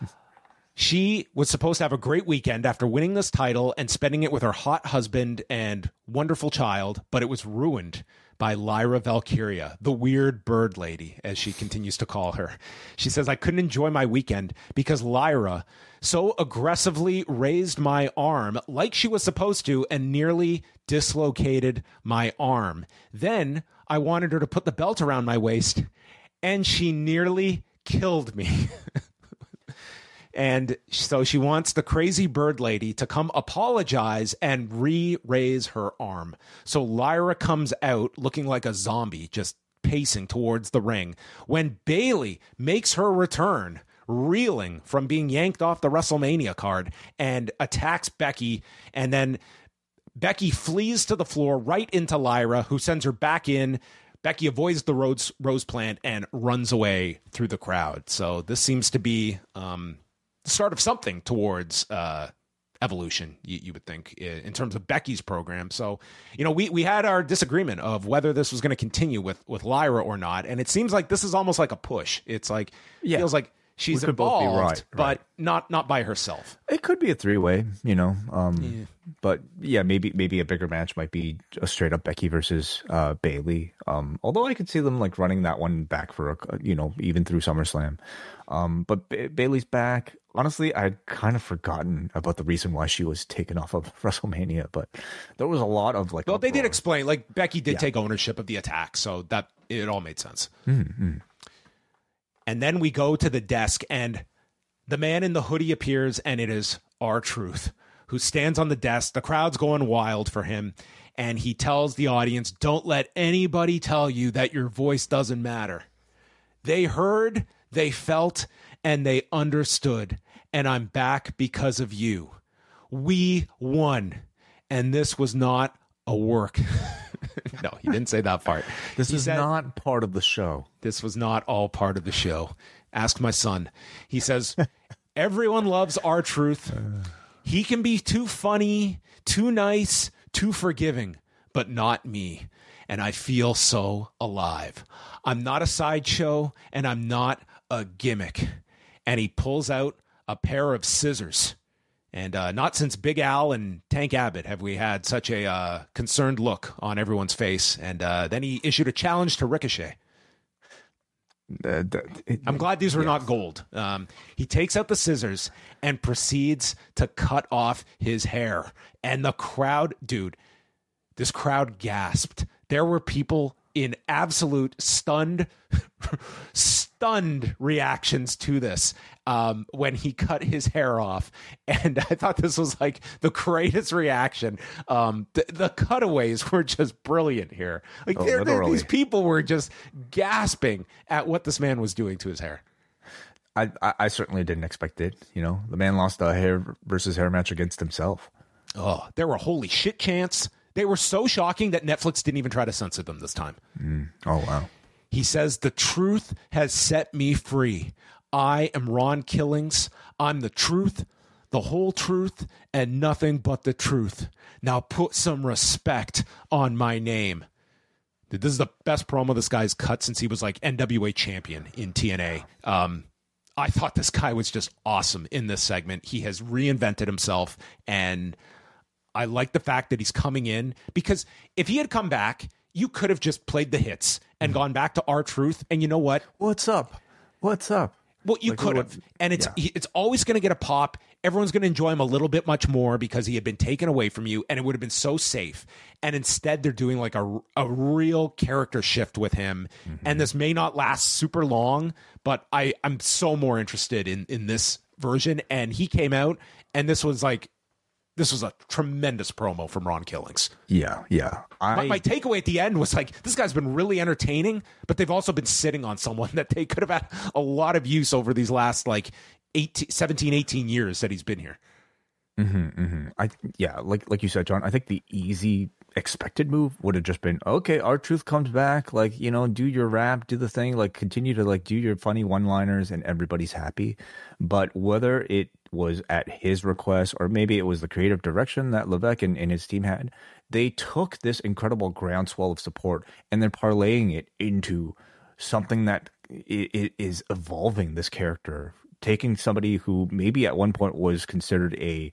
Speaker 1: She was supposed to have a great weekend after winning this title and spending it with her hot husband and wonderful child, but it was ruined by Lyra Valkyria, the weird bird lady, as she continues to call her. She says, "I couldn't enjoy my weekend because Lyra so aggressively raised my arm like she was supposed to and nearly dislocated my arm. Then I wanted her to put the belt around my waist and she nearly killed me." And so she wants the crazy bird lady to come apologize and re-raise her arm. So Lyra comes out looking like a zombie, just pacing towards the ring, when Bayley makes her return, reeling from being yanked off the WrestleMania card, and attacks Becky. And then Becky flees to the floor right into Lyra, who sends her back in. Becky avoids the rose, rose plant and runs away through the crowd. So this seems to be... Um, start of something towards uh, Evolution, you, you would think, in terms of Becky's program. So, you know, we, we had our disagreement of whether this was going to continue with, with Lyra or not. And it seems like this is almost like a push. It's like, yeah. feels like she's involved, right, right. but not not by herself.
Speaker 3: It could be a three-way, you know. Um, yeah. But, yeah, maybe maybe a bigger match might be a straight-up Becky versus uh, Bayley. Um, although I could see them, like, running that one back for, a, you know, even through SummerSlam. Um, but ba- Bayley's back. Honestly, I'd kind of forgotten about the reason why she was taken off of WrestleMania, but there was a lot of like.
Speaker 1: Well, they did explain, like Becky did yeah. take ownership of the attack, so that it all made sense.
Speaker 3: Mm-hmm.
Speaker 1: And then we go to the desk, and The man in the hoodie appears, and it is R-Truth, who stands on the desk. The crowd's going wild for him, and he tells the audience, don't let anybody tell you that your voice doesn't matter. They heard, they felt, and they understood, and I'm back because of you. We won, and this was not a work. No, he didn't say that part.
Speaker 3: This
Speaker 1: He
Speaker 3: is
Speaker 1: said,
Speaker 3: not part of the show.
Speaker 1: This was not all part of the show. Ask my son. He says, everyone loves R-Truth. He can be too funny, too nice, too forgiving, but not me. And I feel so alive. I'm not a sideshow, and I'm not a gimmick. And he pulls out a pair of scissors. And uh, not since Big Al and Tank Abbott have we had such a uh, concerned look on everyone's face. And uh, then he issued a challenge to Ricochet.
Speaker 3: Uh, th- it-
Speaker 1: I'm glad these were
Speaker 3: yeah.
Speaker 1: not gold. Um, he takes out the scissors and proceeds to cut off his hair. And the crowd, dude, this crowd gasped. There were people in absolute stunned, stunned reactions to this um, when he cut his hair off. And I thought this was like the greatest reaction. Um, the, the cutaways were just brilliant here. Like
Speaker 3: Oh,
Speaker 1: there- there-
Speaker 3: literally.
Speaker 1: these people were just gasping at what this man was doing to his hair.
Speaker 3: I, I I certainly didn't expect it. You know, the man lost a hair versus hair match against himself.
Speaker 1: Oh, there were holy shit chants. They were so shocking that Netflix didn't even try to censor them this time.
Speaker 3: Mm. Oh wow.
Speaker 1: He says, the truth has set me free. I am Ron Killings. I'm the truth, the whole truth, and nothing but the truth. Now put some respect on my name. Dude, this is the best promo this guy's cut since he was like N W A champion in T N A. Um, I thought this guy was just awesome in this segment. He has reinvented himself, and I like the fact that he's coming in, because if he had come back, you could have just played the hits and gone back to R-Truth. And you know what?
Speaker 3: What's up? What's up?
Speaker 1: Well, you
Speaker 3: Like,
Speaker 1: could
Speaker 3: what-
Speaker 1: have. And it's
Speaker 3: yeah.
Speaker 1: he- it's always going to get a pop. Everyone's going to enjoy him a little bit much more because he had been taken away from you, and it would have been so safe. And instead, they're doing like a, a real character shift with him.
Speaker 3: Mm-hmm.
Speaker 1: And this may not last super long, but I, I'm so more interested in, in this version. And he came out, and this was like, this was a tremendous promo from Ron Killings.
Speaker 3: Yeah, yeah. I
Speaker 1: My, my takeaway at the end was like, this guy's been really entertaining, but they've also been sitting on someone that they could have had a lot of use over these last like eighteen, seventeen, eighteen years that he's been here.
Speaker 3: Mm-hmm, mm-hmm. I yeah, like like you said, John. I think the easy expected move would have just been, okay, R-Truth comes back, like, you know, do your rap, do the thing, like continue to like do your funny one-liners, and everybody's happy. But whether it was at his request or maybe it was the creative direction that Levesque and, and his team had, they took this incredible groundswell of support and then parlaying it into something that i- i- is evolving this character, taking somebody who maybe at one point was considered a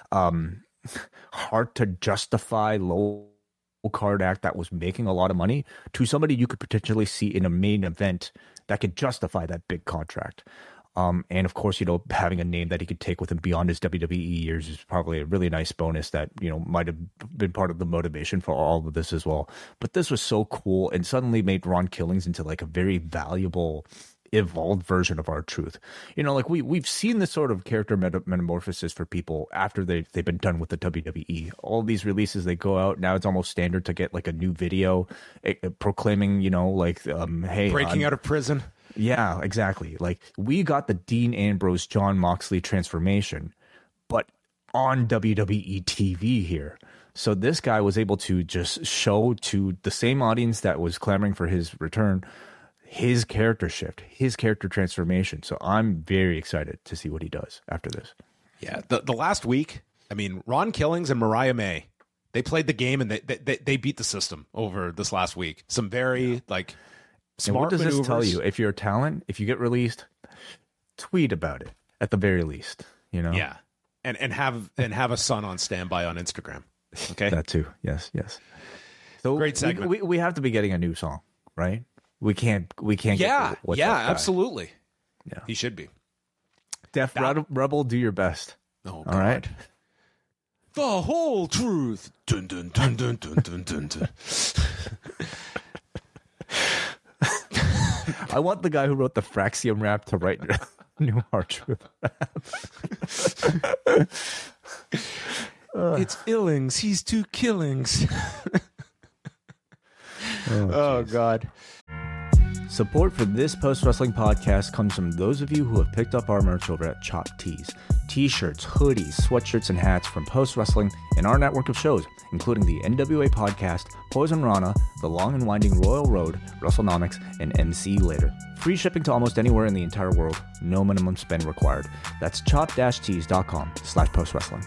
Speaker 3: um, hard to justify low card act that was making a lot of money to somebody you could potentially see in a main event that could justify that big contract. Um, and of course, you know, having a name that he could take with him beyond his W W E years is probably a really nice bonus that, you know, might have been part of the motivation for all of this as well. But this was so cool and suddenly made Ron Killings into like a very valuable, evolved version of R-Truth. You know, like we, we've seen this sort of character meta- metamorphosis for people after they, they've been done with the W W E. All these releases, they go out. Now it's almost standard to get like a new video eh, eh, proclaiming, you know, like, um, hey,
Speaker 1: Breaking
Speaker 3: I'm-
Speaker 1: out of prison.
Speaker 3: yeah, exactly. Like we got the Dean Ambrose, John Moxley transformation, but on W W E T V here. So this guy was able to just show to the same audience that was clamoring for his return, his character shift, his character transformation. So I'm very excited to see what he does after this.
Speaker 1: Yeah, the the last week, I mean, Ron Killings and Mariah May, they played the game and they they, they beat the system over this last week. Some very like
Speaker 3: And what
Speaker 1: smart
Speaker 3: does
Speaker 1: maneuvers.
Speaker 3: this tell you? If you're a talent, if you get released, tweet about it at the very least. You know,
Speaker 1: Yeah, and and have and have a son on standby on Instagram. Okay,
Speaker 3: that too. Yes, yes. So
Speaker 1: Great
Speaker 3: we-
Speaker 1: segment.
Speaker 3: We, we have to be getting a new song, right? We can't. We can't.
Speaker 1: yeah,
Speaker 3: Get the, what's
Speaker 1: yeah,
Speaker 3: up guy.
Speaker 1: absolutely.
Speaker 3: Yeah.
Speaker 1: He should be.
Speaker 3: Def
Speaker 1: That-
Speaker 3: Rebel, Rebel, do your best.
Speaker 1: Oh,
Speaker 3: All right.
Speaker 1: The whole truth. Dun, dun, dun, dun, dun, dun, dun, dun.
Speaker 3: I want the guy who wrote the Fraxium rap to write New R-Truth.
Speaker 1: It's Illings. He's two killings.
Speaker 3: Oh,
Speaker 1: Oh, God.
Speaker 3: Support for this post-wrestling podcast comes from those of you who have picked up our merch over at Chop Tees. T-shirts, hoodies, sweatshirts, and hats from post-wrestling and our network of shows, including the N W A podcast, Poison Rana, The Long and Winding Royal Road, WrestleNomics, and M C Later. Free shipping to almost anywhere in the entire world. No minimum spend required. That's chop-tees.com slash post-wrestling.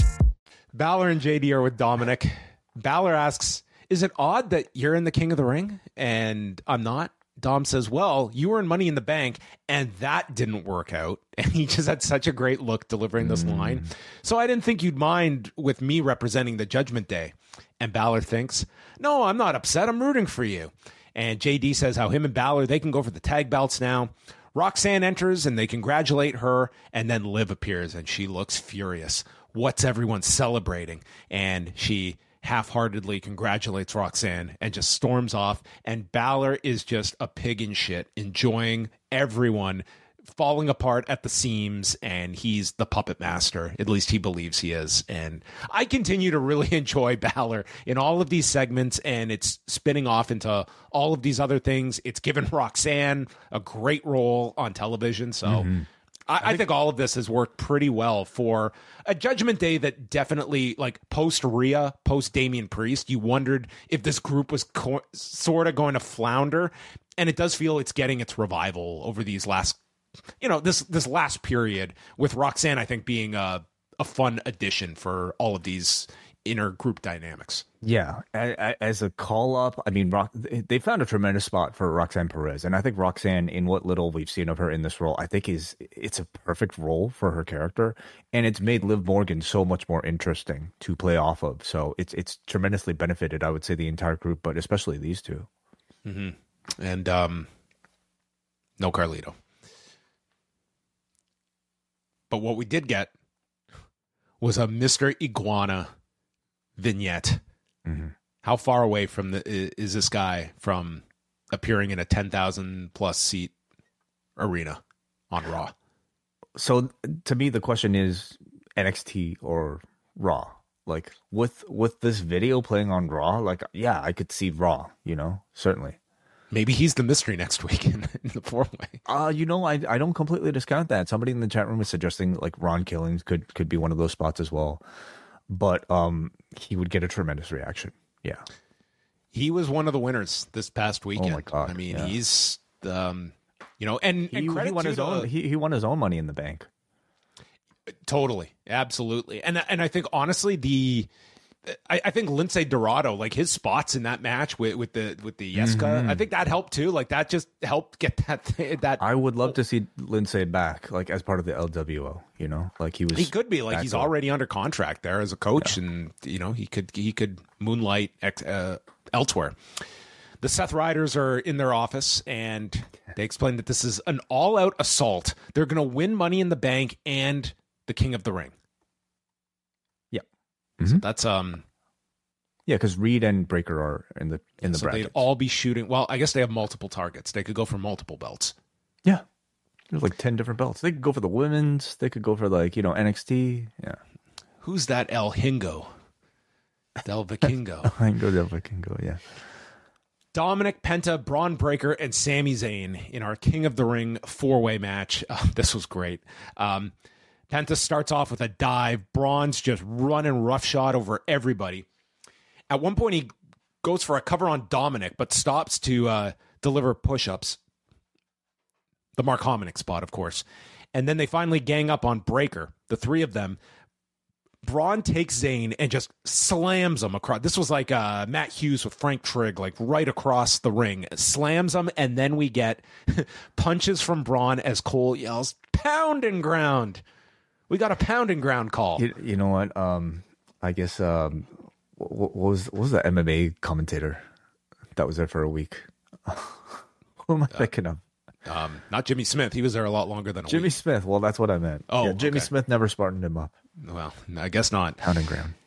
Speaker 1: Balor and J D are with Dominic. Balor asks, is it odd that you're in the King of the Ring and I'm not? Dom says, well, you were in Money in the Bank and that didn't work out. And he just had such a great look delivering this mm. line. So I didn't think you'd mind with me representing the Judgment Day. And Balor thinks, no, I'm not upset. I'm rooting for you. And J D says how him and Balor, they can go for the tag belts now. Roxanne enters and they congratulate her. And then Liv appears and she looks furious. What's everyone celebrating? And she half-heartedly congratulates Roxanne and just storms off. And Balor is just a pig in shit, enjoying everyone falling apart at the seams, and he's the puppet master. At least he believes he is. And I continue to really enjoy Balor in all of these segments, and it's spinning off into all of these other things. It's given Roxanne a great role on television, so... Mm-hmm. I, I think all of this has worked pretty well for a Judgment Day that definitely, like, post-Rhea, post-Damian Priest, you wondered if this group was co- sort of going to flounder, and it does feel it's getting its revival over these last, you know, this this last period, with Roxanne, I think, being a, a fun addition for all of these inner group dynamics.
Speaker 3: Yeah, as a call-up, I mean, Rock, they found a tremendous spot for Roxanne Perez, and I think Roxanne, in what little we've seen of her in this role, I think is it's a perfect role for her character, and it's made Liv Morgan so much more interesting to play off of. So it's it's tremendously benefited, I would say, the entire group, but especially these two.
Speaker 1: Mm-hmm. And um, no Carlito. But what we did get was a Mister Iguana vignette.
Speaker 3: Mm-hmm.
Speaker 1: How far away from the is this guy from appearing in a ten thousand plus seat arena on Raw?
Speaker 3: So to me, the question is N X T or Raw. Like with with this video playing on Raw, like yeah, I could see Raw. You know, certainly.
Speaker 1: Maybe he's the mystery next week in, in the four-way.
Speaker 3: Uh, you know, I I don't completely discount that. Somebody in the chat room is suggesting like Ron Killings could could be one of those spots as well. But um, he would get a tremendous reaction. Yeah.
Speaker 1: He was one of the winners this past weekend.
Speaker 3: Oh my God.
Speaker 1: I mean,
Speaker 3: yeah.
Speaker 1: he's, um, you know, and,
Speaker 3: he,
Speaker 1: and credit
Speaker 3: he won
Speaker 1: to
Speaker 3: his
Speaker 1: the,
Speaker 3: own. He, he won his own Money in the Bank.
Speaker 1: Totally. Absolutely. And, and I think, honestly, the... I, I think Lince Dorado, like his spots in that match with, with the with the Yeska, mm-hmm. I think that helped too. Like that just helped get that that.
Speaker 3: I would love to see Lince back, like as part of the L W O. You know, like he was.
Speaker 1: He could be like he's already under contract there as a coach, yeah. and you know he could he could moonlight ex, uh, elsewhere. The Seth Riders are in their office, and they explain that this is an all-out assault. They're going to win Money in the Bank and the King of the Ring.
Speaker 3: Mm-hmm.
Speaker 1: So that's um,
Speaker 3: yeah, because Reed and Breaker are in the in the
Speaker 1: so
Speaker 3: bracket.
Speaker 1: They'd all be shooting. Well, I guess they have multiple targets. They could go for multiple belts.
Speaker 3: Yeah, there's like ten different belts. They could go for the women's. They could go for like you know N X T. Yeah.
Speaker 1: Who's that? El Hingo. Del Vikingo.
Speaker 3: El Hingo Del Vikingo. Yeah.
Speaker 1: Dominic, Penta, Braun Breaker, and Sami Zayn in our King of the Ring four-way match. Oh, this was great. Um. Penta starts off with a dive. Braun's just running roughshod over everybody. At one point, he goes for a cover on Dominic, but stops to uh, deliver push-ups. The Mark Hominick spot, of course. And then they finally gang up on Breaker, the three of them. Braun takes Zayn and just slams him across. This was like uh, Matt Hughes with Frank Trigg, like right across the ring. Slams him, and then we get punches from Braun as Cole yells, "Pound and ground." We got a pound and ground call.
Speaker 3: You, you know what? Um, I guess um, what, what was what was the M M A commentator that was there for a week? Who am I uh, thinking of?
Speaker 1: Um, not Jimmy Smith. He was there a lot longer than a
Speaker 3: Jimmy
Speaker 1: week.
Speaker 3: Smith. Well, that's what I meant.
Speaker 1: Oh,
Speaker 3: yeah, Jimmy
Speaker 1: okay.
Speaker 3: Smith never spartaned him up.
Speaker 1: Well, I guess not.
Speaker 3: Pound and ground.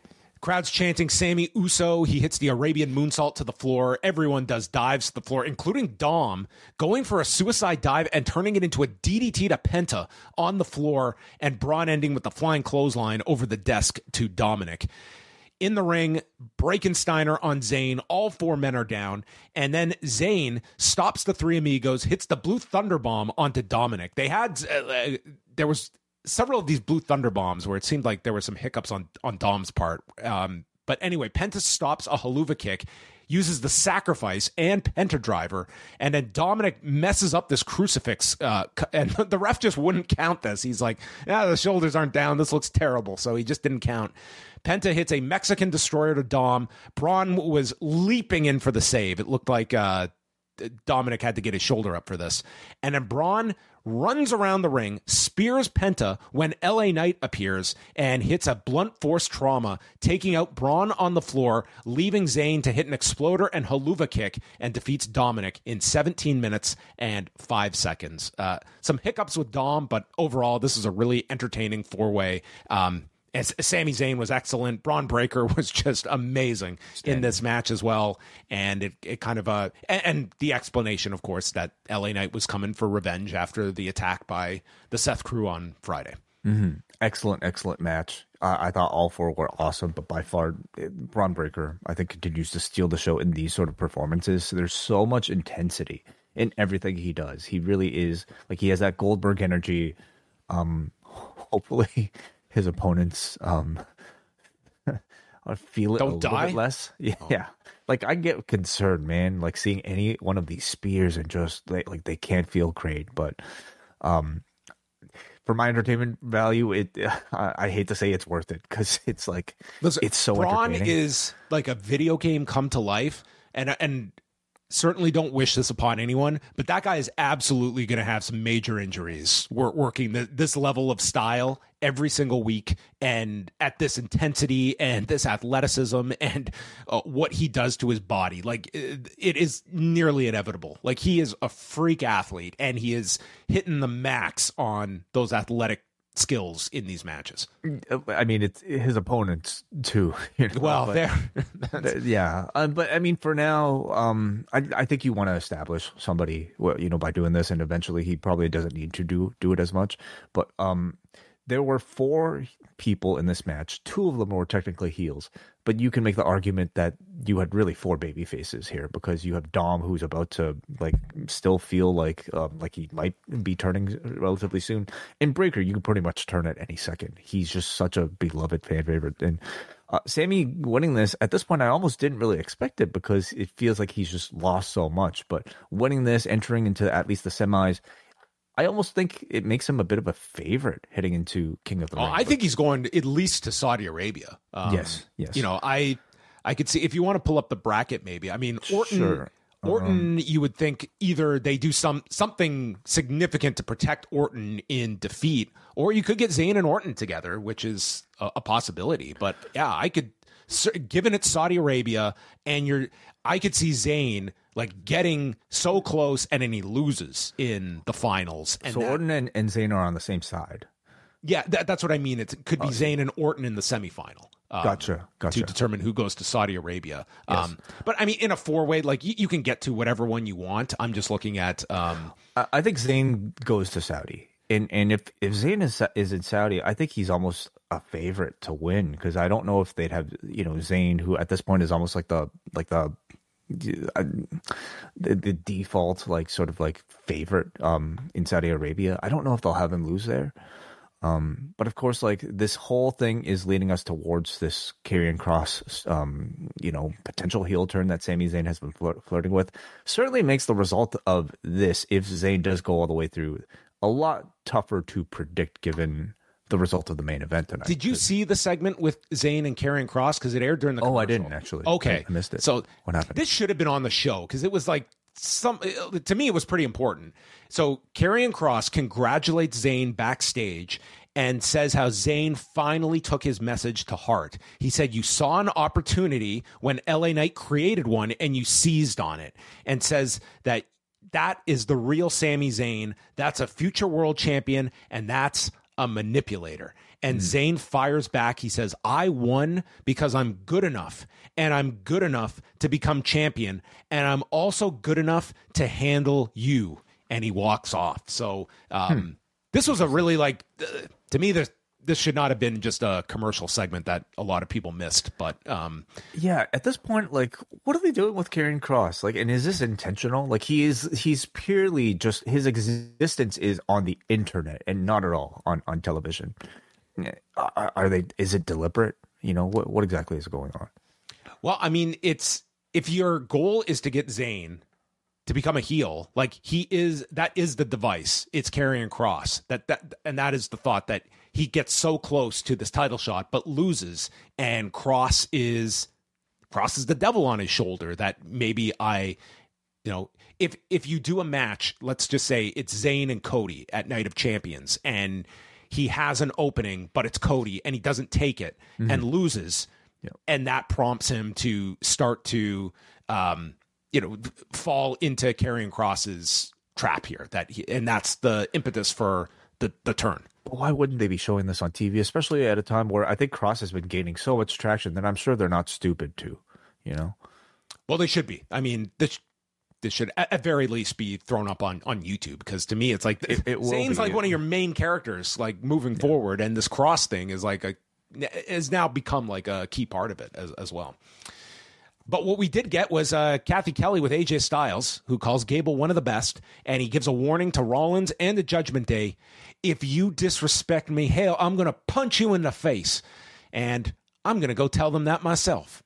Speaker 1: Crowd's chanting Sammy Uso. He hits the Arabian moonsault to the floor. Everyone does dives to the floor, including Dom, going for a suicide dive and turning it into a D D T to Penta on the floor, and Braun ending with the flying clothesline over the desk to Dominic. In the ring, Breakensteiner on Zayn. All four men are down. And then Zayn stops the Three Amigos, hits the Blue Thunder Bomb onto Dominic. They had, uh, there was several of these Blue Thunder Bombs where it seemed like there were some hiccups on, on Dom's part. Um, but anyway, Penta stops a haluva kick, uses the sacrifice and Penta driver, and then Dominic messes up this crucifix, uh, and the ref just wouldn't count this. He's like, yeah, the shoulders aren't down. This looks terrible. So he just didn't count. Penta hits a Mexican destroyer to Dom. Braun was leaping in for the save. It looked like uh, Dominic had to get his shoulder up for this. And then Braun runs around the ring, spears Penta when L A Knight appears and hits a blunt force trauma, taking out Braun on the floor, leaving Zayn to hit an exploder and haluva kick, and defeats Dominic in seventeen minutes and five seconds. Uh, some hiccups with Dom, but overall, this is a really entertaining four-way. Um, As Sami Zayn was excellent. Braun Breaker was just amazing in this match as well. And it, it kind of, uh, and, and the explanation, of course, that L A Knight was coming for revenge after the attack by the Seth crew on Friday.
Speaker 3: Mm-hmm. Excellent, excellent match. Uh, I thought all four were awesome, but by far, it, Braun Breaker, I think, continues to steal the show in these sort of performances. So there's so much intensity in everything he does. He really is, like, he has that Goldberg energy. Um, hopefully his opponents um feel it
Speaker 1: Don't
Speaker 3: a little
Speaker 1: die?
Speaker 3: bit less. Yeah,
Speaker 1: Oh.
Speaker 3: yeah. Like, I get concerned, man. Like, seeing any one of these spears and just like, like they can't feel great. But um, for my entertainment value, it I, I hate to say it's worth it because it's like
Speaker 1: Listen,
Speaker 3: it's so
Speaker 1: Braun
Speaker 3: entertaining.
Speaker 1: is like a video game come to life, and and certainly don't wish this upon anyone, but that guy is absolutely going to have some major injuries. We're working the, this level of style every single week, and at this intensity and this athleticism and uh, what he does to his body. Like, it, it is nearly inevitable. Like, he is a freak athlete, and he is hitting the max on those athletic skills in these matches.
Speaker 3: I mean, it's his opponents too. You know?
Speaker 1: Well,
Speaker 3: But-
Speaker 1: there,
Speaker 3: Th- yeah, uh, but I mean, for now, um, I I think you want to establish somebody, well, you know, by doing this, and eventually he probably doesn't need to do do it as much. But um, there were four people in this match. Two of them were technically heels, but you can make the argument that you had really four baby faces here because you have Dom, who's about to like still feel like um, like he might be turning relatively soon, and Breaker, you can pretty much turn at any second. He's just such a beloved fan favorite, and uh, Sammy winning this at this point, I almost didn't really expect it because it feels like he's just lost so much. But winning this, entering into at least the semis, I almost think it makes him a bit of a favorite heading into King of the
Speaker 1: Oh,
Speaker 3: Ring.
Speaker 1: I think he's going at least to Saudi Arabia. Um,
Speaker 3: Yes, yes.
Speaker 1: You know, I I could see if you want to pull up the bracket, maybe. I mean, Orton.
Speaker 3: Sure.
Speaker 1: Orton, you would think either they do some something significant to protect Orton in defeat, or you could get Zayn and Orton together, which is a, a possibility. But yeah, I could, given it's Saudi Arabia, and you're, I could see Zayn like getting so close, and then he loses in the finals. And
Speaker 3: so.
Speaker 1: that-
Speaker 3: Orton and, and Zayn are on the same side.
Speaker 1: yeah, that, that's what I mean. It could be Zayn and Orton in the semifinal. Um,
Speaker 3: Gotcha, gotcha.
Speaker 1: To determine who goes to Saudi Arabia. Um, but I mean, in a four way, like you, you can get to whatever one you want. I'm just looking at. Um,
Speaker 3: I, I think Zayn goes to Saudi, and and if if Zayn is is in Saudi, I think he's almost a favorite to win because I don't know if they'd have you know Zayn, who at this point is almost like the like the. Uh, the, the default like sort of like favorite um in Saudi Arabia. I don't know if they'll have him lose there. Um, but of course, like this whole thing is leading us towards this Karrion Kross, um, you know, potential heel turn that Sami Zayn has been flir- flirting with. Certainly makes the result of this, if Zayn does go all the way through, a lot tougher to predict given the result of the main event tonight.
Speaker 1: did you see the segment with Zayn and Karrion Kross? Because it aired during the.
Speaker 3: Oh, I
Speaker 1: commercial.
Speaker 3: didn't actually.
Speaker 1: Okay,
Speaker 3: I missed it.
Speaker 1: So
Speaker 3: What happened?
Speaker 1: This should have been on the show because it was like some. To me, it was pretty important. So Karrion Kross congratulates Zayn backstage and says how Zayn finally took his message to heart. He said, "You saw an opportunity when L A Knight created one, and you seized on it." And says that that is the real Sami Zayn. That's a future world champion, and that's a manipulator. And mm. Zayn fires back. He says, I won because I'm good enough, and I'm good enough to become champion, and I'm also good enough to handle you. And he walks off. So um, hmm. this was a really, like, uh, to me, this, this should not have been just a commercial segment that a lot of people missed. But um,
Speaker 3: yeah, at this point, like, what are they doing with Karrion Kross? Like, and is this intentional? Like, he is, he's purely just, his existence is on the internet and not at all on, on television. Are, are they, is it deliberate? You know, what, what exactly is going on?
Speaker 1: Well, I mean, it's, if your goal is to get Zayn to become a heel, like he is, that is the device. It's Karrion Kross. That that and that is the thought, that he gets so close to this title shot but loses, and Kross is Kross is the devil on his shoulder. That maybe I, you know, if if you do a match, let's just say it's Zayn and Cody at Night of Champions, and he has an opening, but it's Cody, and he doesn't take it mm-hmm. and loses, yep. and that prompts him to start to um you know, fall into Karrion Kross's trap here. That he, and that's the impetus for the, the turn.
Speaker 3: But why wouldn't they be showing this on T V, especially at a time where I think Kross has been gaining so much traction that I'm sure they're not stupid to, you know?
Speaker 1: Well, they should be. I mean, this this should at, at very least be thrown up on, on YouTube, because to me, it's like, it, it Zayn's like one of your main characters, like moving yeah. forward, and this Kross thing is like a has now become like a key part of it as as well. But what we did get was uh, Kathy Kelly with A J Styles, who calls Gable one of the best, and he gives a warning to Rollins and the Judgment Day. If you disrespect me, hell, I'm going to punch you in the face. And I'm going to go tell them that myself.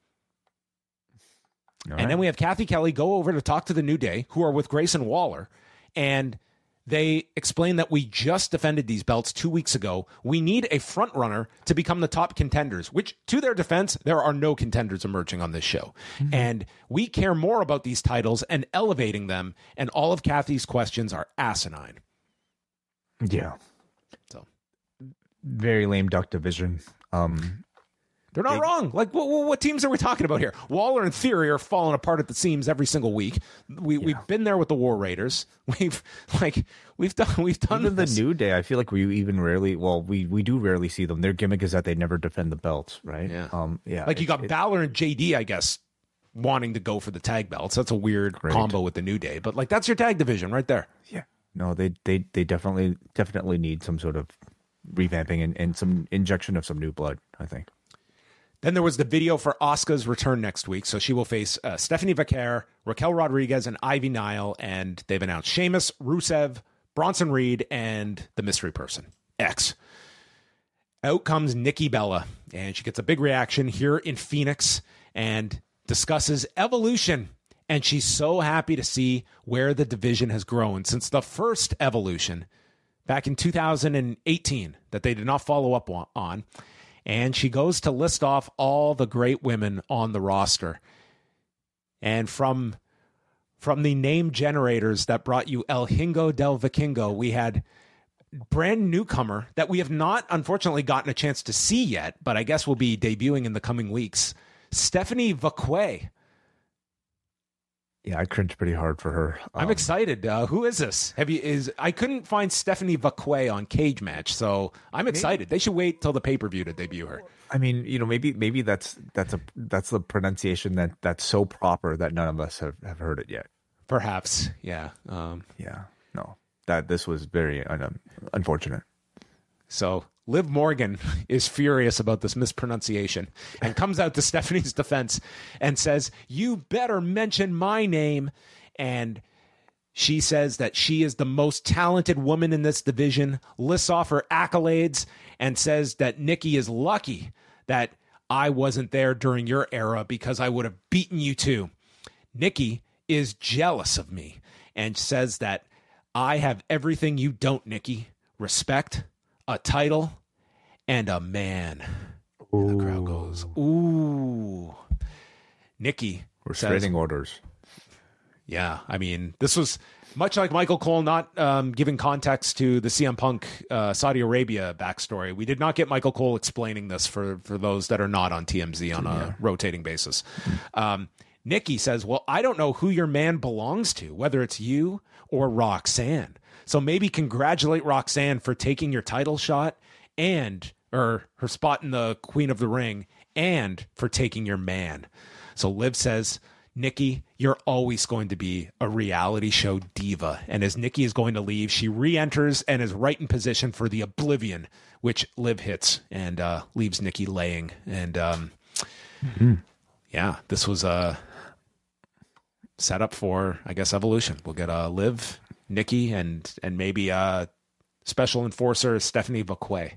Speaker 1: All and right. then we have Kathy Kelly go over to talk to the New Day, who are with Grayson Waller, and they explain that we just defended these belts two weeks ago. We need a front runner to become the top contenders, which, to their defense, there are no contenders emerging on this show. Mm-hmm. And we care more about these titles and elevating them, and all of Kathy's questions are asinine.
Speaker 3: Yeah.
Speaker 1: So,
Speaker 3: very lame duck division. Um,
Speaker 1: They're not they, wrong. Like, what, what teams are we talking about here? Waller and Theory are falling apart at the seams every single week. We yeah. we've been there with the War Raiders. We've like we've done we've done
Speaker 3: even
Speaker 1: this.
Speaker 3: The New Day. I feel like we even rarely. Well, we we do rarely see them. Their gimmick is that they never defend the belts, right?
Speaker 1: Yeah.
Speaker 3: Um. Yeah.
Speaker 1: Like you got Balor and J D, I guess, wanting to go for the tag belts. That's a weird Great. combo with the New Day, but like that's your tag division right there.
Speaker 3: Yeah. No, they they they definitely definitely need some sort of revamping and, and some injection of some new blood, I think.
Speaker 1: Then there was the video for Asuka's return next week. So she will face uh, Stephanie Vaquer, Raquel Rodriguez, and Ivy Nile. And they've announced Sheamus, Rusev, Bronson Reed, and the mystery person, X. Out comes Nikki Bella, and she gets a big reaction here in Phoenix and discusses Evolution. And she's so happy to see where the division has grown since the first Evolution back in two thousand eighteen that they did not follow up on. And she goes to list off all the great women on the roster. And from, from the name generators that brought you El Hingo del Vikingo, we had brand newcomer that we have not, unfortunately, gotten a chance to see yet, but I guess will be debuting in the coming weeks, Stephanie Vaquer.
Speaker 3: Yeah, I cringed pretty hard for her. Um,
Speaker 1: I'm excited. Uh, who is this? Have you? Is I couldn't find Stephanie Vaquer on Cage Match, so I'm excited. Maybe. They should wait till the pay per view to debut her.
Speaker 3: I mean, you know, maybe maybe that's that's a that's the pronunciation that that's so proper that none of us have, have heard it yet.
Speaker 1: Perhaps, yeah, um,
Speaker 3: yeah. No, that this was very un- unfortunate.
Speaker 1: So Liv Morgan is furious about this mispronunciation and comes out to Stephanie's defense and says, "You better mention my name." And she says that she is the most talented woman in this division, lists off her accolades, and says that Nikki is lucky that I wasn't there during your era because I would have beaten you too. Nikki is jealous of me and says that I have everything you don't, Nikki. Respect, a title, and a man. And the crowd goes, ooh. Nikki.
Speaker 3: Restraining orders.
Speaker 1: Yeah, I mean, this was much like Michael Cole not um, giving context to the C M Punk uh, Saudi Arabia backstory. We did not get Michael Cole explaining this for, for those that are not on T M Z on a yeah. rotating basis. Um, Nikki says, well, I don't know who your man belongs to, whether it's you or Roxanne. So maybe congratulate Roxanne for taking your title shot and or her spot in the Queen of the Ring, and for taking your man. So Liv says, Nikki, you're always going to be a reality show diva. And as Nikki is going to leave, she re-enters and is right in position for the Oblivion, which Liv hits and uh, leaves Nikki laying. And um, mm-hmm. yeah, this was a set up for, I guess, Evolution. We'll get uh, Liv, Nikki, and and maybe uh, special enforcer Stephanie Vauquet.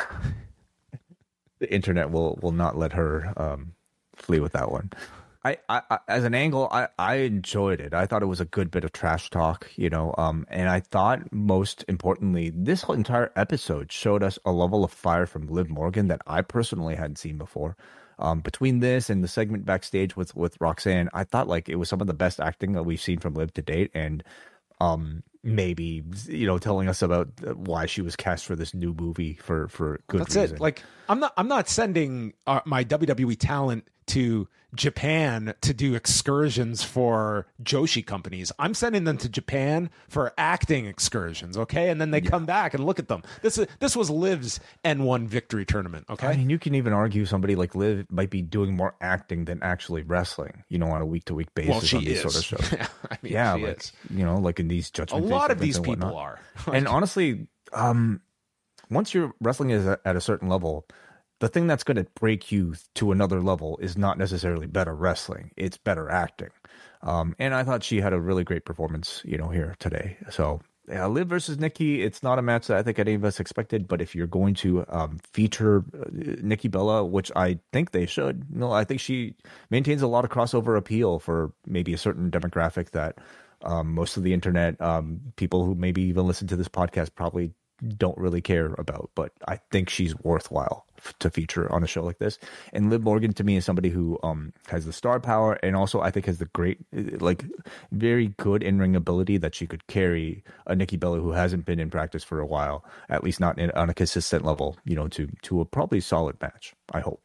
Speaker 3: The internet will will not let her um, flee with that one. I, I, I, as an angle, I, I enjoyed it. I thought it was a good bit of trash talk, you know, um, and I thought most importantly, this whole entire episode showed us a level of fire from Liv Morgan that I personally hadn't seen before. Um, between this and the segment backstage with, with Roxanne, I thought like it was some of the best acting that we've seen from Liv to date. And um, maybe, you know, telling us about why she was cast for this new movie for, for good
Speaker 1: That's
Speaker 3: reason.
Speaker 1: it. Like, I'm not, I'm not sending uh, my W W E talent to Japan to do excursions for Joshi companies. I'm sending them to Japan for acting excursions, okay? And then they yeah. come back and look at them. This is this was Liv's N one victory tournament, okay?
Speaker 3: I mean, you can even argue somebody like Liv might be doing more acting than actually wrestling, you know, on a week-to-week basis
Speaker 1: well, she
Speaker 3: on these
Speaker 1: is.
Speaker 3: sort of shows.
Speaker 1: I mean,
Speaker 3: yeah,
Speaker 1: she
Speaker 3: like,
Speaker 1: is.
Speaker 3: you know, like in these Judgment
Speaker 1: A
Speaker 3: Day
Speaker 1: lot of these
Speaker 3: segments and
Speaker 1: people
Speaker 3: whatnot.
Speaker 1: are.
Speaker 3: And honestly, um, once you're wrestling is at a certain level, the thing that's going to break you to another level is not necessarily better wrestling. It's better acting. Um, and I thought she had a really great performance, you know, here today. So yeah, Liv versus Nikki, it's not a match that I think any of us expected, but if you're going to um, feature Nikki Bella, which I think they should, you know, I think she maintains a lot of crossover appeal for maybe a certain demographic that um, most of the internet um, people who maybe even listen to this podcast probably don't really care about, but I think she's worthwhile f- to feature on a show like this. And Liv Morgan to me is somebody who um has the star power and also I think has the great, like, very good in-ring ability that she could carry a Nikki Bella who hasn't been in practice for a while, at least not in, on a consistent level, you know, to to a probably solid match, I hope.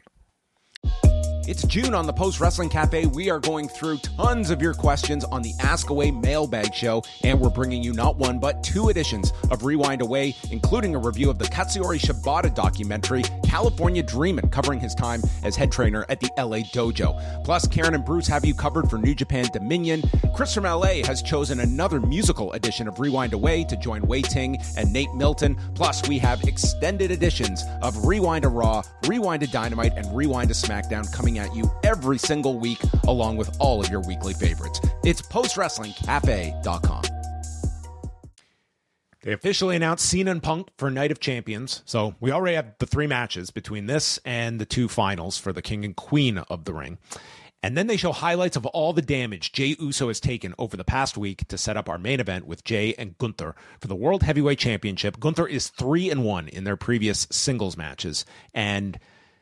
Speaker 1: It's June on the Post Wrestling Cafe. We are going through tons of your questions on the Ask Away mailbag show, and we're bringing you not one, but two editions of Rewind Away, including a review of the Katsuyori Shibata documentary, California Dreamin', covering his time as head trainer at the L A Dojo. Plus, Karen and Bruce have you covered for New Japan Dominion. Chris from L A has chosen another musical edition of Rewind Away to join Wei Ting and Nate Milton. Plus, we have extended editions of Rewind to Raw, Rewind to Dynamite, and Rewind to SmackDown coming at you every single week, along with all of your weekly favorites. It's post wrestling cafe dot com. They officially announced Cena and Punk for Night of Champions, so we already have the three matches between this and the two finals for the King and Queen of the Ring. And then they show highlights of all the damage Jey Uso has taken over the past week to set up our main event with Jey and Gunther for the World Heavyweight Championship. Gunther is three and one in their previous singles matches, and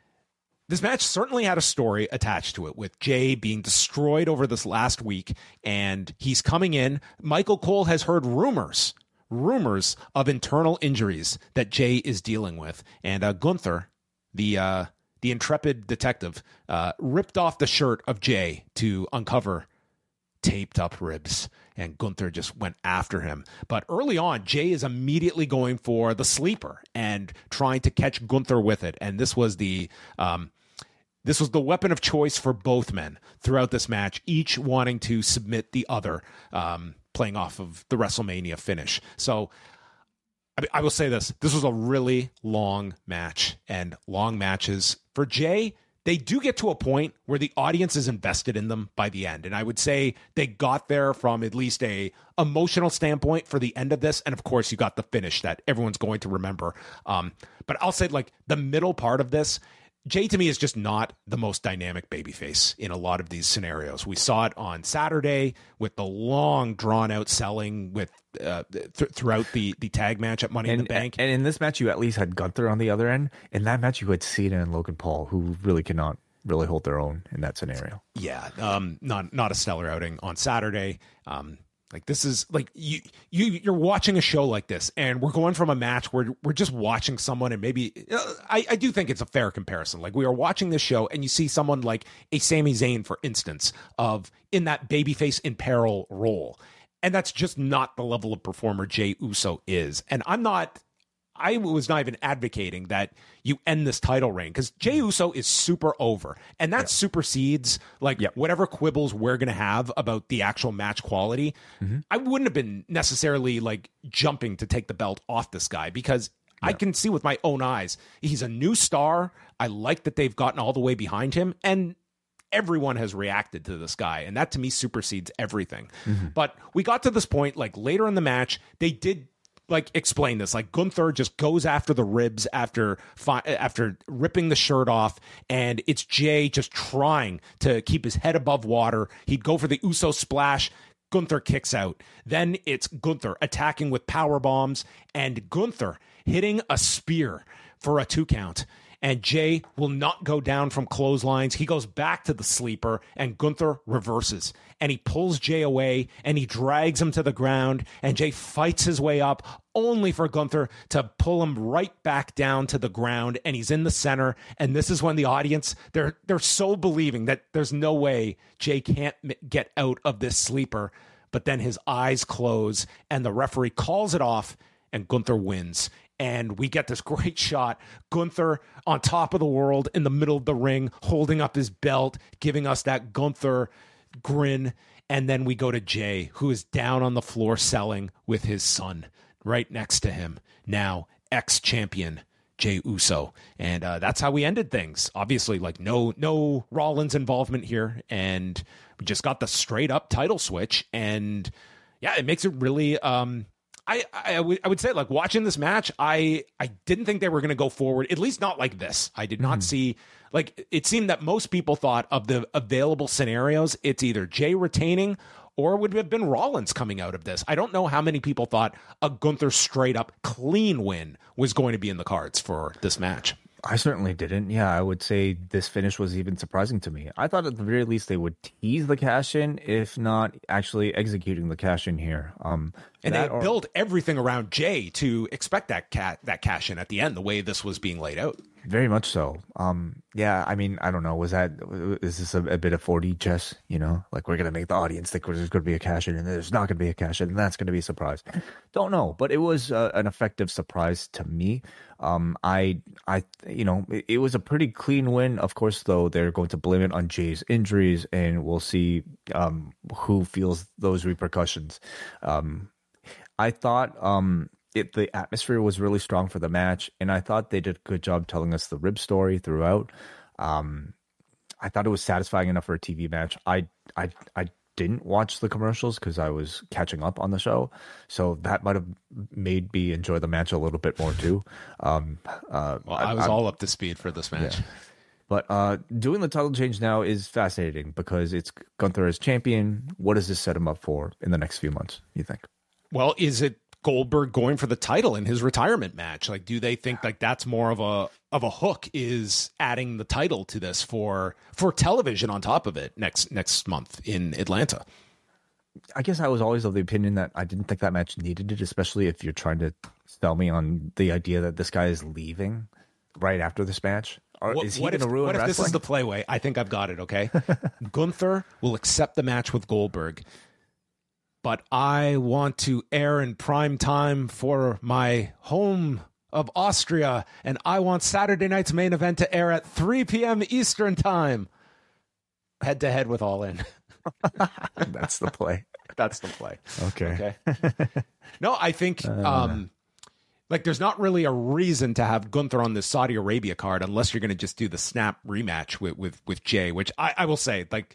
Speaker 1: this match certainly had a story attached to it, with Jey being destroyed over this last week, and he's coming in. Michael Cole has heard rumors, rumors of internal injuries that Jey is dealing with, and uh, Gunther, the uh, the intrepid detective, uh, ripped off the shirt of Jey to uncover taped up ribs, and Gunther just went after him. But early on, Jey is immediately going for the sleeper and trying to catch Gunther with it, and this was the um, This was the weapon of choice for both men throughout this match, each wanting to submit the other, um, playing off of the WrestleMania finish. So I, I will say this. This was a really long match, and long matches for Jey, they do get to a point where the audience is invested in them by the end. And I would say they got there from at least a emotional standpoint for the end of this. And of course, you got the finish that everyone's going to remember. Um, but I'll say, like, the middle part of this, Jey to me is just not the most dynamic babyface in a lot of these scenarios. We saw it on Saturday with the long drawn out selling with uh, th- throughout the, the tag match at Money
Speaker 3: and,
Speaker 1: in the Bank.
Speaker 3: And in this match, you at least had Gunther on the other end. In that match, you had Cena and Logan Paul, who really cannot really hold their own in that scenario.
Speaker 1: Yeah, um, not not a stellar outing on Saturday. Um, Like this is like you you you're watching a show like this, and we're going from a match where we're just watching someone, and maybe uh, I, I do think it's a fair comparison. Like we are watching this show, and you see someone like a Sami Zayn, for instance, of in that babyface in peril role, and that's just not the level of performer Jey Uso is. And I'm not I was not even advocating that you end this title reign because Jey Uso is super over, and that yeah. supersedes like yep. whatever quibbles we're going to have about the actual match quality. Mm-hmm. I wouldn't have been necessarily like jumping to take the belt off this guy because yeah. I can see with my own eyes he's a new star. I like that they've gotten all the way behind him, and everyone has reacted to this guy, and that to me supersedes everything. Mm-hmm. But we got to this point, like later in the match, they did like explain this. Like Gunther just goes after the ribs after fi- after ripping the shirt off, and it's Jey just trying to keep his head above water. He'd go for the Uso splash. Gunther kicks out. Then it's Gunther attacking with power bombs, and Gunther hitting a spear for a two count. And Jey will not go down from clotheslines. He goes back to the sleeper, and Gunther reverses. And he pulls Jey away, and he drags him to the ground, and Jey fights his way up, only for Gunther to pull him right back down to the ground, and he's in the center. And this is when the audience, they're they're so believing that there's no way Jey can't get out of this sleeper. But then his eyes close, and the referee calls it off, and Gunther wins. And we get this great shot. Gunther on top of the world in the middle of the ring, holding up his belt, giving us that Gunther grin. And then we go to Jey, who is down on the floor selling with his son right next to him. Now, ex-champion Jey Uso. And uh, that's how we ended things. Obviously, like no, no Rollins involvement here. And we just got the straight up title switch. And yeah, it makes it really... Um, I, I, w- I would say, like, watching this match, I, I didn't think they were going to go forward, at least not like this. I did not mm. see, like, it seemed that most people thought of the available scenarios, it's either Jey retaining or it would have been Rollins coming out of this. I don't know how many people thought a Gunther straight-up clean win was going to be in the cards for this match.
Speaker 3: I certainly didn't. Yeah, I would say this finish was even surprising to me. I thought at the very least they would tease the cash in, if not actually executing the cash in here. Um,
Speaker 1: and they or- built everything around Jey to expect that cat that cash in at the end, the way this was being laid out.
Speaker 3: Very much so. Um, yeah, I mean, I don't know. Was that is this a, a bit of four D chess? You know, like we're gonna make the audience think there's going to be a cash in, and there's not going to be a cash in, and that's going to be a surprise. Don't know, but it was uh, an effective surprise to me. Um, I, I, you know, it, it was a pretty clean win. Of course, though, they're going to blame it on Jey's injuries, and we'll see um, who feels those repercussions. Um, I thought. Um, It, the atmosphere was really strong for the match, and I thought they did a good job telling us the rib story throughout. Um, I thought it was satisfying enough for a T V match. I I I didn't watch the commercials because I was catching up on the show, so that might have made me enjoy the match a little bit more too. Um, uh,
Speaker 1: well, I, I was I, all up to speed for this match.
Speaker 3: Yeah. But uh, doing the title change now is fascinating because it's Gunther as champion. What does this set him up for in the next few months, you think?
Speaker 1: Well, is it Goldberg going for the title in his retirement match? Like, do they think like that's more of a of a hook, is adding the title to this for for television on top of it next next month in Atlanta?
Speaker 3: I guess I was always of the opinion that I didn't think that match needed it, especially if you're trying to sell me on the idea that this guy is leaving right after this match. Or
Speaker 1: what,
Speaker 3: is he
Speaker 1: what
Speaker 3: going to
Speaker 1: if,
Speaker 3: ruin
Speaker 1: what if
Speaker 3: wrestling?
Speaker 1: This is the playway? I think I've got it, okay? Gunther will accept the match with Goldberg, but I want to air in prime time for my home of Austria, and I want Saturday night's main event to air at three p.m. Eastern time. Head to head with All In.
Speaker 3: That's the play.
Speaker 1: That's the play.
Speaker 3: Okay.
Speaker 1: Okay. No, I think uh, um, like there's not really a reason to have Gunther on this Saudi Arabia card unless you're going to just do the snap rematch with with, with Jey, which I, I will say, like,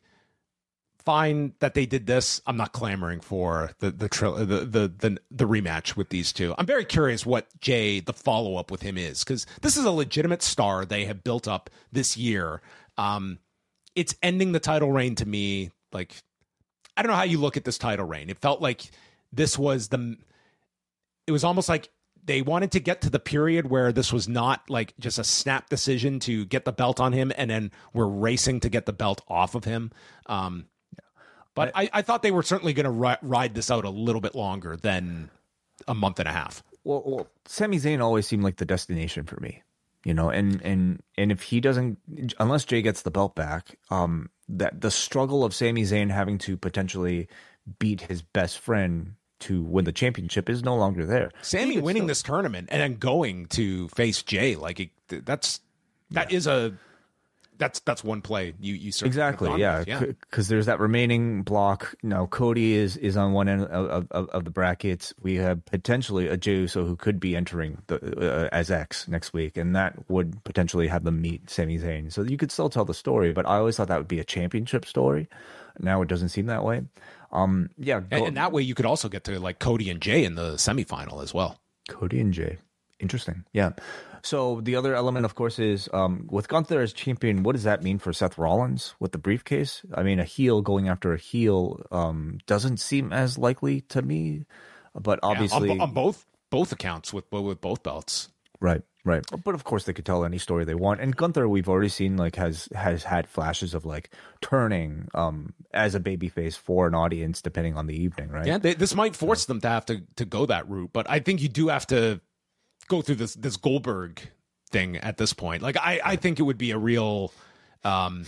Speaker 1: fine that they did this. I'm not clamoring for the the, tri- the the the the rematch with these two. I'm very curious what Jey, the follow up with him is, because this is a legitimate star they have built up this year. Um, it's ending the title reign to me. Like, I don't know how you look at this title reign. It felt like this was the. It was almost like they wanted to get to the period where this was not like just a snap decision to get the belt on him, and then we're racing to get the belt off of him. Um, But I, I thought they were certainly going to ri- ride this out a little bit longer than a month and a half.
Speaker 3: Well, well, Sami Zayn always seemed like the destination for me, you know, and and and if he doesn't, unless Jey gets the belt back, um, that the struggle of Sami Zayn having to potentially beat his best friend to win the championship is no longer there.
Speaker 1: Sammy winning still... this tournament and then going to face Jay, like it, that's that yeah. is a that's that's one play you you
Speaker 3: exactly yeah because yeah. there's that remaining block. Now Cody is is on one end of, of, of the brackets. We have potentially a Jey Uso who could be entering the uh, as X next week, and that would potentially have them meet Sami Zayn. So you could still tell the story, but I always thought that would be a championship story. Now it doesn't seem that way. Um, yeah,
Speaker 1: and, and that way you could also get to like Cody and Jay in the semifinal as well.
Speaker 3: Cody and Jay, interesting. Yeah. So the other element, of course, is um, with Gunther as champion, what does that mean for Seth Rollins with the briefcase? I mean, a heel going after a heel um, doesn't seem as likely to me, but obviously...
Speaker 1: Yeah, on, on both both accounts with, with both belts.
Speaker 3: Right, right. But of course, they could tell any story they want. And Gunther, we've already seen, like, has has had flashes of, like, turning um, as a babyface for an audience, depending on the evening, right?
Speaker 1: Yeah, they, this might force yeah. them to have to, to go that route, but I think you do have to go through this this Goldberg thing at this point. Like I, I think it would be a real um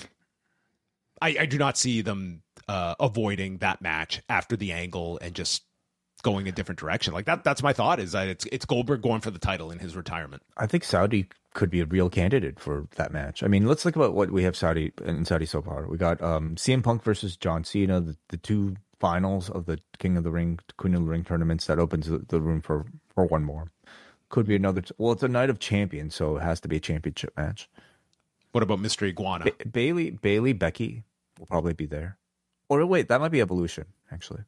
Speaker 1: I, I do not see them uh avoiding that match after the angle and just going a different direction. Like that that's my thought, is that it's it's Goldberg going for the title in his retirement.
Speaker 3: I think Saudi could be a real candidate for that match. I mean, let's think about what we have Saudi in Saudi so far. We got um C M Punk versus John Cena, the, the two finals of the King of the Ring, Queen of the Ring tournaments. That opens the, the room for for one more. Could be another. T- well, it's a night of champions, so it has to be a championship match.
Speaker 1: What about Mister Iguana?
Speaker 3: Ba- Bailey, Bailey, Becky will probably be there. Or wait, that might be Evolution, actually.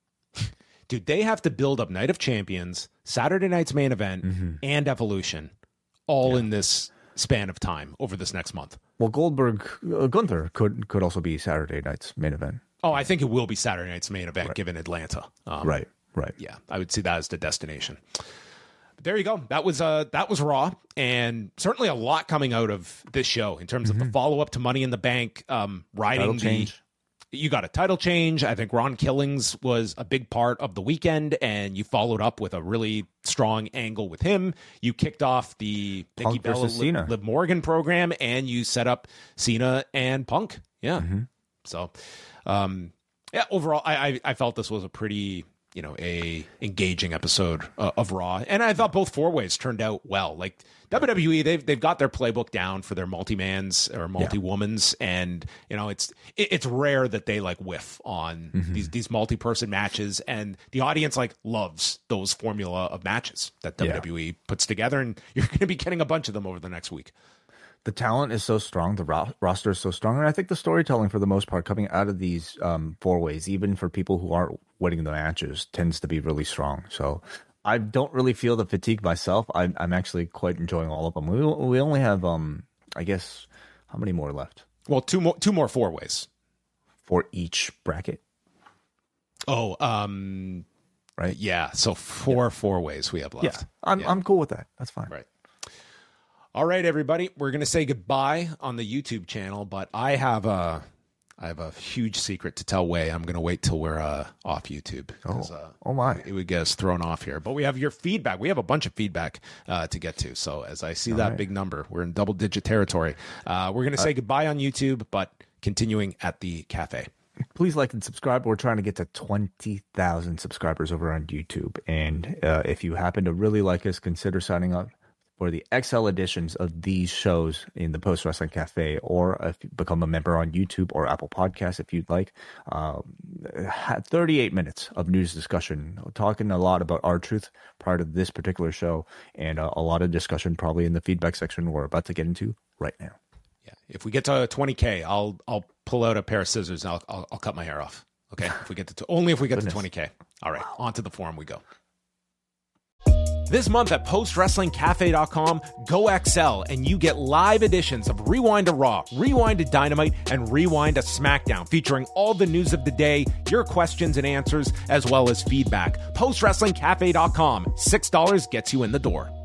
Speaker 1: Dude, they have to build up Night of Champions, Saturday night's main event, mm-hmm. and Evolution, all yeah. in this span of time over this next month.
Speaker 3: Well, Goldberg, uh, Gunther could could also be Saturday night's main event.
Speaker 1: Oh, I think it will be Saturday night's main event, right. given Atlanta. Um,
Speaker 3: right, right.
Speaker 1: Yeah, I would see that as the destination. There you go. That was uh that was Raw, and certainly a lot coming out of this show in terms mm-hmm. of the follow up to Money in the Bank. Um, riding
Speaker 3: title
Speaker 1: the
Speaker 3: change.
Speaker 1: You got a title change. I think Ron Killings was a big part of the weekend, and you followed up with a really strong angle with him. You kicked off the Nikki
Speaker 3: Punk
Speaker 1: Bella Liv, Liv Morgan program, and you set up Cena and Punk. Yeah. Mm-hmm. So, um, yeah. Overall, I, I I felt this was a pretty. you know, a engaging episode uh, of Raw. And I thought both four-ways turned out well. Like W W E, they've they've got their playbook down for their multi-mans or multi-womans. Yeah. And, you know, it's it, it's rare that they like whiff on mm-hmm. these these multi-person matches. And the audience like loves those formula of matches that W W E yeah. puts together. And you're going to be getting a bunch of them over the next week.
Speaker 3: The talent is so strong. The ro- roster is so strong. And I think the storytelling, for the most part, coming out of these um, four ways, even for people who aren't winning the matches, tends to be really strong. So I don't really feel the fatigue myself. I'm, I'm actually quite enjoying all of them. We we only have, um, I guess, how many more left?
Speaker 1: Well, two more, two more four ways.
Speaker 3: For each bracket?
Speaker 1: Oh, um,
Speaker 3: right.
Speaker 1: Yeah. So four yeah. four ways we have left.
Speaker 3: Yeah, I'm,
Speaker 1: yeah.
Speaker 3: I'm cool with that. That's fine.
Speaker 1: Right. All right, everybody, we're going to say goodbye on the YouTube channel, but I have a, I have a huge secret to tell Way. I'm going to wait till we're uh, off YouTube.
Speaker 3: Oh,
Speaker 1: uh,
Speaker 3: oh my.
Speaker 1: It would get us thrown off here. But we have your feedback. We have a bunch of feedback uh, to get to. So as I see All that right. big number, we're in double-digit territory. Uh, we're going to say uh, goodbye on YouTube, but continuing at the cafe.
Speaker 3: Please like and subscribe. We're trying to get to twenty thousand subscribers over on YouTube. And uh, if you happen to really like us, consider signing up for the X L editions of these shows in the Post Wrestling Cafe, or if you become a member on YouTube or Apple Podcasts if you'd like. Uh, thirty-eight minutes of news discussion, talking a lot about R-Truth prior to this particular show, and uh, a lot of discussion probably in the feedback section we're about to get into right now.
Speaker 1: Yeah, if we get to twenty K, I'll I'll pull out a pair of scissors and I'll I'll, I'll cut my hair off. Okay, if we get to only if we get Goodness. to twenty K. All right, on to the forum we go. This month at post wrestling cafe dot com, go X L and you get live editions of Rewind to Raw, Rewind to Dynamite, and Rewind to SmackDown, featuring all the news of the day, your questions and answers, as well as feedback. post wrestling cafe dot com, six dollars gets you in the door.